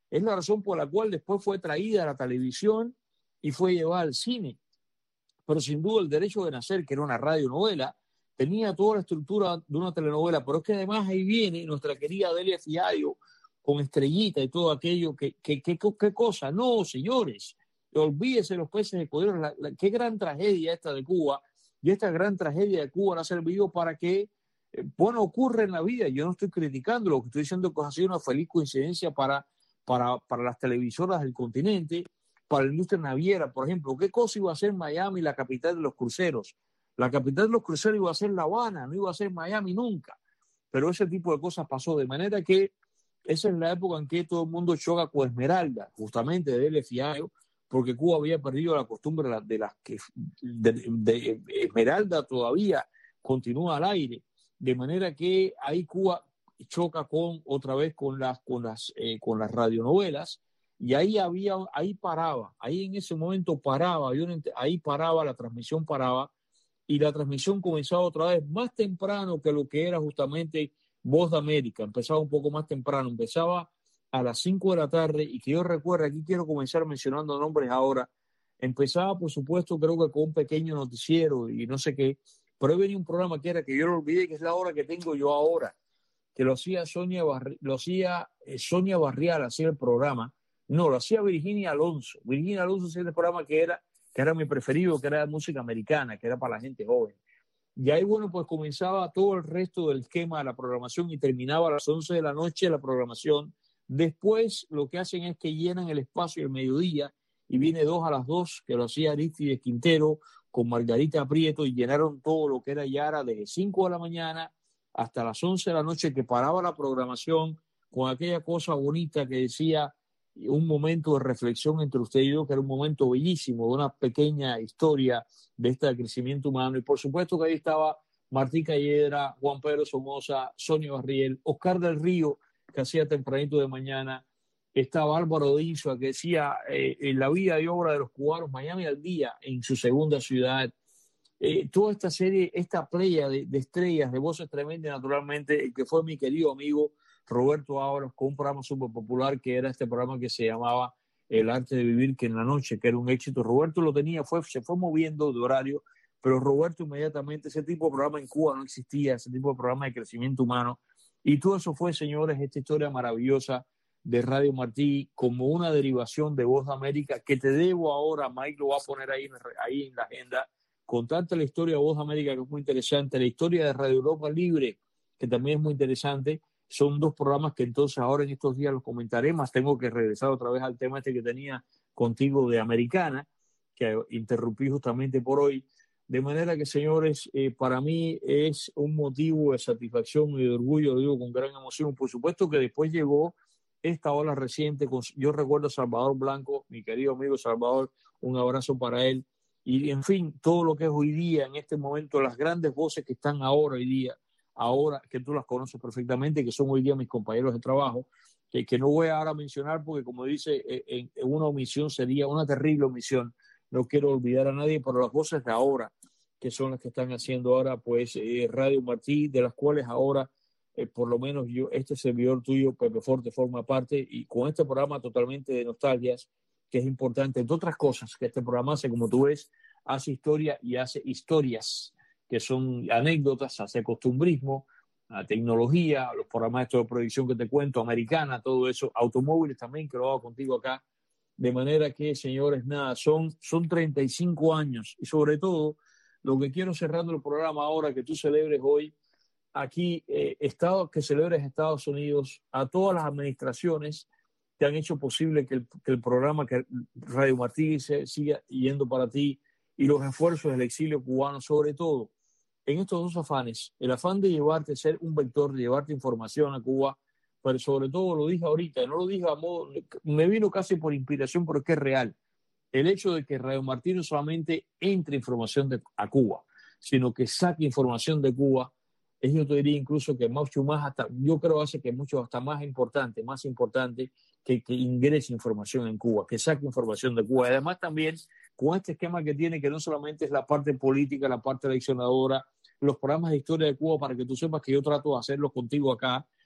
Es la razón por la cual después fue traída a la televisión y fue llevada al cine. Pero sin duda el derecho de nacer, que era una radionovela, tenía toda la estructura de una telenovela, pero es que además ahí viene nuestra querida Delia Fiallo con Estrellita y todo aquello. ¿Qué que, que, que cosa? No, señores, olvídese los peces de cordero. La, la, qué gran tragedia esta de Cuba, y esta gran tragedia de Cuba ha servido para que, eh, bueno, ocurre en la vida. Yo no estoy criticando, lo que estoy diciendo es que ha sido una feliz coincidencia para, para, para las televisoras del continente, para la industria naviera, por ejemplo. ¿Qué cosa iba a ser Miami, la capital de los cruceros? La capital de los cruceros iba a ser La Habana, no iba a ser Miami nunca. Pero ese tipo de cosas pasó, de manera que esa es la época en que todo el mundo choca con Esmeralda, justamente de Delia Fiallo, porque Cuba había perdido la costumbre de las que de, de, de Esmeralda todavía continúa al aire, de manera que ahí Cuba choca con otra vez con las con las eh, con las radionovelas, y ahí había ahí paraba, ahí en ese momento paraba, ahí paraba la transmisión, paraba, y la transmisión comenzaba otra vez más temprano que lo que era justamente Voz de América. Empezaba un poco más temprano, empezaba a las cinco de la tarde, y que yo recuerdo, aquí quiero comenzar mencionando nombres ahora, empezaba por supuesto creo que con un pequeño noticiero y no sé qué, pero ahí venía un programa que era, que yo lo olvidé, que es la hora que tengo yo ahora, que lo hacía Sonia, Barri, lo hacía eh, Sonia Barrial, hacía el programa, no, lo hacía Virginia Alonso, Virginia Alonso hacía el programa que era, que era mi preferido, que era de música americana, que era para la gente joven. Y ahí, bueno, pues comenzaba todo el resto del esquema de la programación y terminaba a las once de la noche la programación. Después lo que hacen es que llenan el espacio el mediodía, y viene dos a las dos, que lo hacía Arístides Quintero con Margarita Prieto, y llenaron todo lo que era Yara desde cinco de la mañana hasta las once de la noche, que paraba la programación con aquella cosa bonita que decía un momento de reflexión entre usted y yo, que era un momento bellísimo, de una pequeña historia de este crecimiento humano. Y por supuesto que ahí estaba Martí Calledra, Juan Pedro Somoza, Sonia Barriel, Oscar del Río, que hacía tempranito de mañana, estaba Álvaro Dinzua, que decía eh, en la vida y obra de los cubanos, Miami al día, en su segunda ciudad. Eh, toda esta serie, esta playa de, de estrellas, de voces tremendas, naturalmente, el que fue mi querido amigo Roberto Ábalos, con un programa súper popular que era este programa que se llamaba El Arte de Vivir, que en la noche, que era un éxito. Roberto lo tenía, fue, se fue moviendo de horario, pero Roberto inmediatamente, ese tipo de programa en Cuba no existía, ese tipo de programa de crecimiento humano. Y todo eso fue, señores, esta historia maravillosa de Radio Martí, como una derivación de Voz de América, que te debo ahora, Mike lo va a poner ahí, ahí en la agenda, contarte la historia de Voz de América, que es muy interesante, la historia de Radio Europa Libre, que también es muy interesante. Son dos programas que entonces ahora en estos días los comentaré, más tengo que regresar otra vez al tema este que tenía contigo de Americana, que interrumpí justamente por hoy. De manera que, señores, eh, para mí es un motivo de satisfacción y de orgullo, lo digo con gran emoción. Por supuesto que después llegó esta ola reciente, con, yo recuerdo a Salvador Blanco, mi querido amigo Salvador, un abrazo para él, y en fin, todo lo que es hoy día, en este momento, las grandes voces que están ahora hoy día, ahora que tú las conoces perfectamente, que son hoy día mis compañeros de trabajo, que, que no voy ahora a mencionar porque, como dice, en, en una omisión sería una terrible omisión. No quiero olvidar a nadie, pero las voces de ahora, que son las que están haciendo ahora, pues, eh, Radio Martí, de las cuales ahora, eh, por lo menos yo, este servidor tuyo, Pepe Forte, forma parte, y con este programa totalmente de nostalgias, que es importante, entre otras cosas, que este programa hace, como tú ves, hace historia y hace historias, que son anécdotas, hace costumbrismo, la tecnología, los programas de producción que te cuento, Americana, todo eso, automóviles también, que lo hago contigo acá. De manera que, señores, nada, son, son treinta y cinco años, y sobre todo, lo que quiero cerrando el programa ahora, que tú celebres hoy, aquí, eh, Estado, que celebres Estados Unidos, a todas las administraciones que han hecho posible que el, que el programa, que Radio Martí se siga yendo para ti, y los esfuerzos del exilio cubano, sobre todo, en estos dos afanes, el afán de llevarte, ser un vector, de llevarte información a Cuba, pero sobre todo, lo dije ahorita, no lo dije a modo, me vino casi por inspiración, pero es que es real, el hecho de que Radio Martí no solamente entre información de, a Cuba, sino que saque información de Cuba, es, yo te diría incluso que mucho más, hasta, yo creo hace que mucho hasta más importante, más importante que, que ingrese información en Cuba, que saque información de Cuba. Además también, con este esquema que tiene, que no solamente es la parte política, la parte eleccionadora, los programas de historia de Cuba, para que tú sepas que yo trato de hacerlos contigo acá,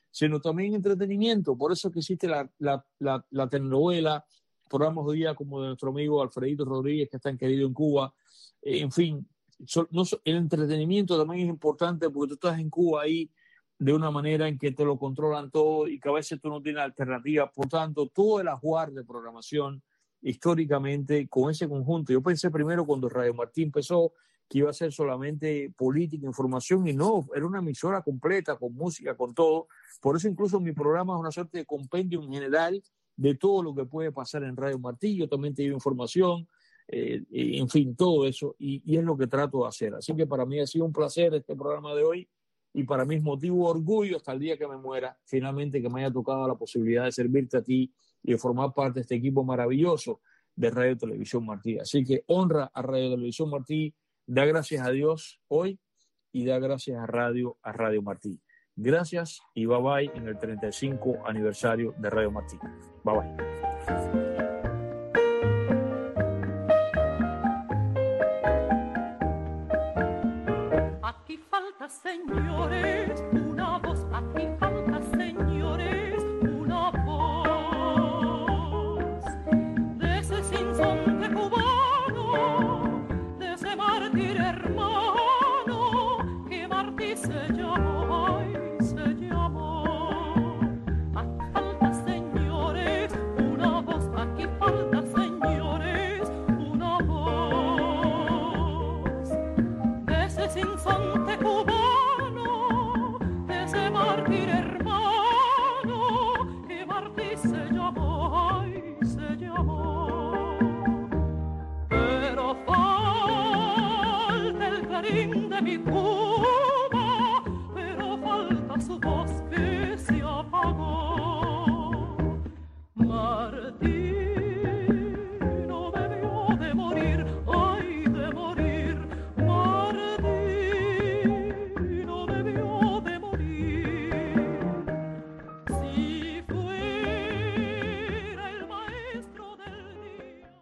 sino también entretenimiento. Por eso que existe la, la, la, la telenovela, programas hoy día como de nuestro amigo Alfredito Rodríguez, que es tan querido en Cuba. Eh, en fin, so, no, el entretenimiento también es importante porque tú estás en Cuba ahí de una manera en que te lo controlan todo y que a veces tú no tienes alternativa. Por tanto, todo el ajuar de programación históricamente con ese conjunto. Yo pensé primero cuando Radio Martí empezó que iba a ser solamente política, información, y no, era una emisora completa, con música, con todo. Por eso incluso mi programa es una suerte de compendio en general de todo lo que puede pasar en Radio Martí. Yo también te digo información, eh, en fin, todo eso, y, y es lo que trato de hacer. Así que para mí ha sido un placer este programa de hoy, y para mí es motivo de orgullo hasta el día que me muera, finalmente, que me haya tocado la posibilidad de servirte a ti y de formar parte de este equipo maravilloso de Radio Televisión Martí. Así que honra a Radio Televisión Martí, da gracias a Dios hoy y da gracias a Radio, a Radio Martí. Gracias y bye bye en el treinta y cinco aniversario de Radio Martí. Bye bye. Aquí falta, señores, una voz. Aquí falta, señores, una voz. De ese sinsonte cubano, de ese mártir hermano, que Martí se llamó, ay, se llamó. Aquí falta, señores, una voz. Aquí falta, señores, una voz. De ese sinsonte cubano, de ese mártir hermano, que Martí se llamó, ay, se llamó. Pero falta el clarín de mi Cuba, pero falta su voz que se apagó. Martí no debió de morir, ay, de morir. Martí no debió de morir. Si fuera el maestro del día.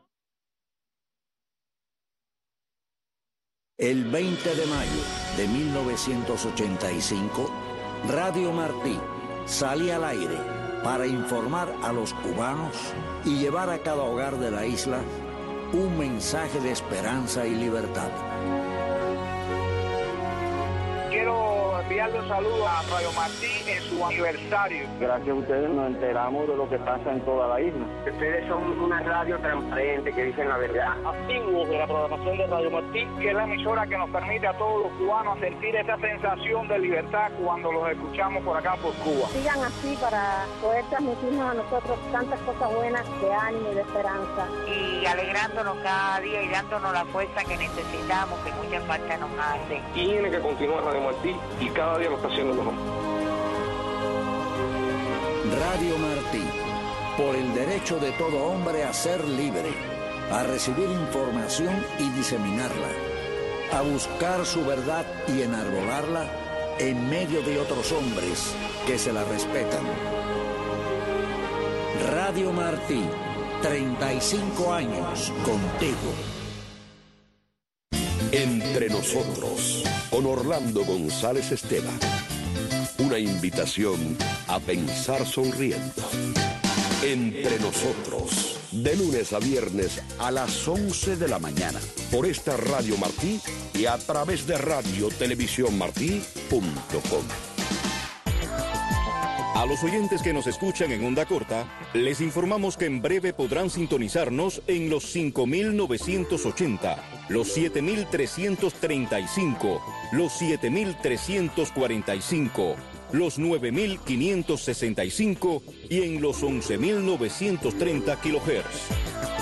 El veinte de mayo de mil novecientos ochenta y cinco, Radio Martí salía al aire para informar a los cubanos y llevar a cada hogar de la isla un mensaje de esperanza y libertad. Quiero enviarle un saludo a Radio Martí en su aniversario. Gracias a ustedes nos enteramos de lo que pasa en toda la isla. Ustedes son una radio transparente que dicen la verdad. Activos de la programación de Radio Martí, que es la emisora que nos permite a todos los cubanos sentir esa sensación de libertad cuando los escuchamos por acá por Cuba. Sigan así para poder transmitirnos a nosotros tantas cosas buenas de ánimo y de esperanza. Y alegrándonos cada día y dándonos la fuerza que necesitamos, que mucha falta nos hace. Tiene que continuar Radio Martí y cada día lo está haciendo mejor. Radio Martí, por el derecho de todo hombre a ser libre, a recibir información y diseminarla, a buscar su verdad y enarbolarla en medio de otros hombres que se la respetan. Radio Martí, treinta y cinco años contigo. Entre nosotros, con Orlando González Esteban. Una invitación a pensar sonriendo. Entre nosotros, de lunes a viernes a las once de la mañana, por esta Radio Martí y a través de radio televisión martí punto com. A los oyentes que nos escuchan en onda corta, les informamos que en breve podrán sintonizarnos en los cinco mil novecientos ochenta, los siete mil trescientos treinta y cinco, los siete mil trescientos cuarenta y cinco, los nueve mil quinientos sesenta y cinco y en los once mil novecientos treinta kilohertz.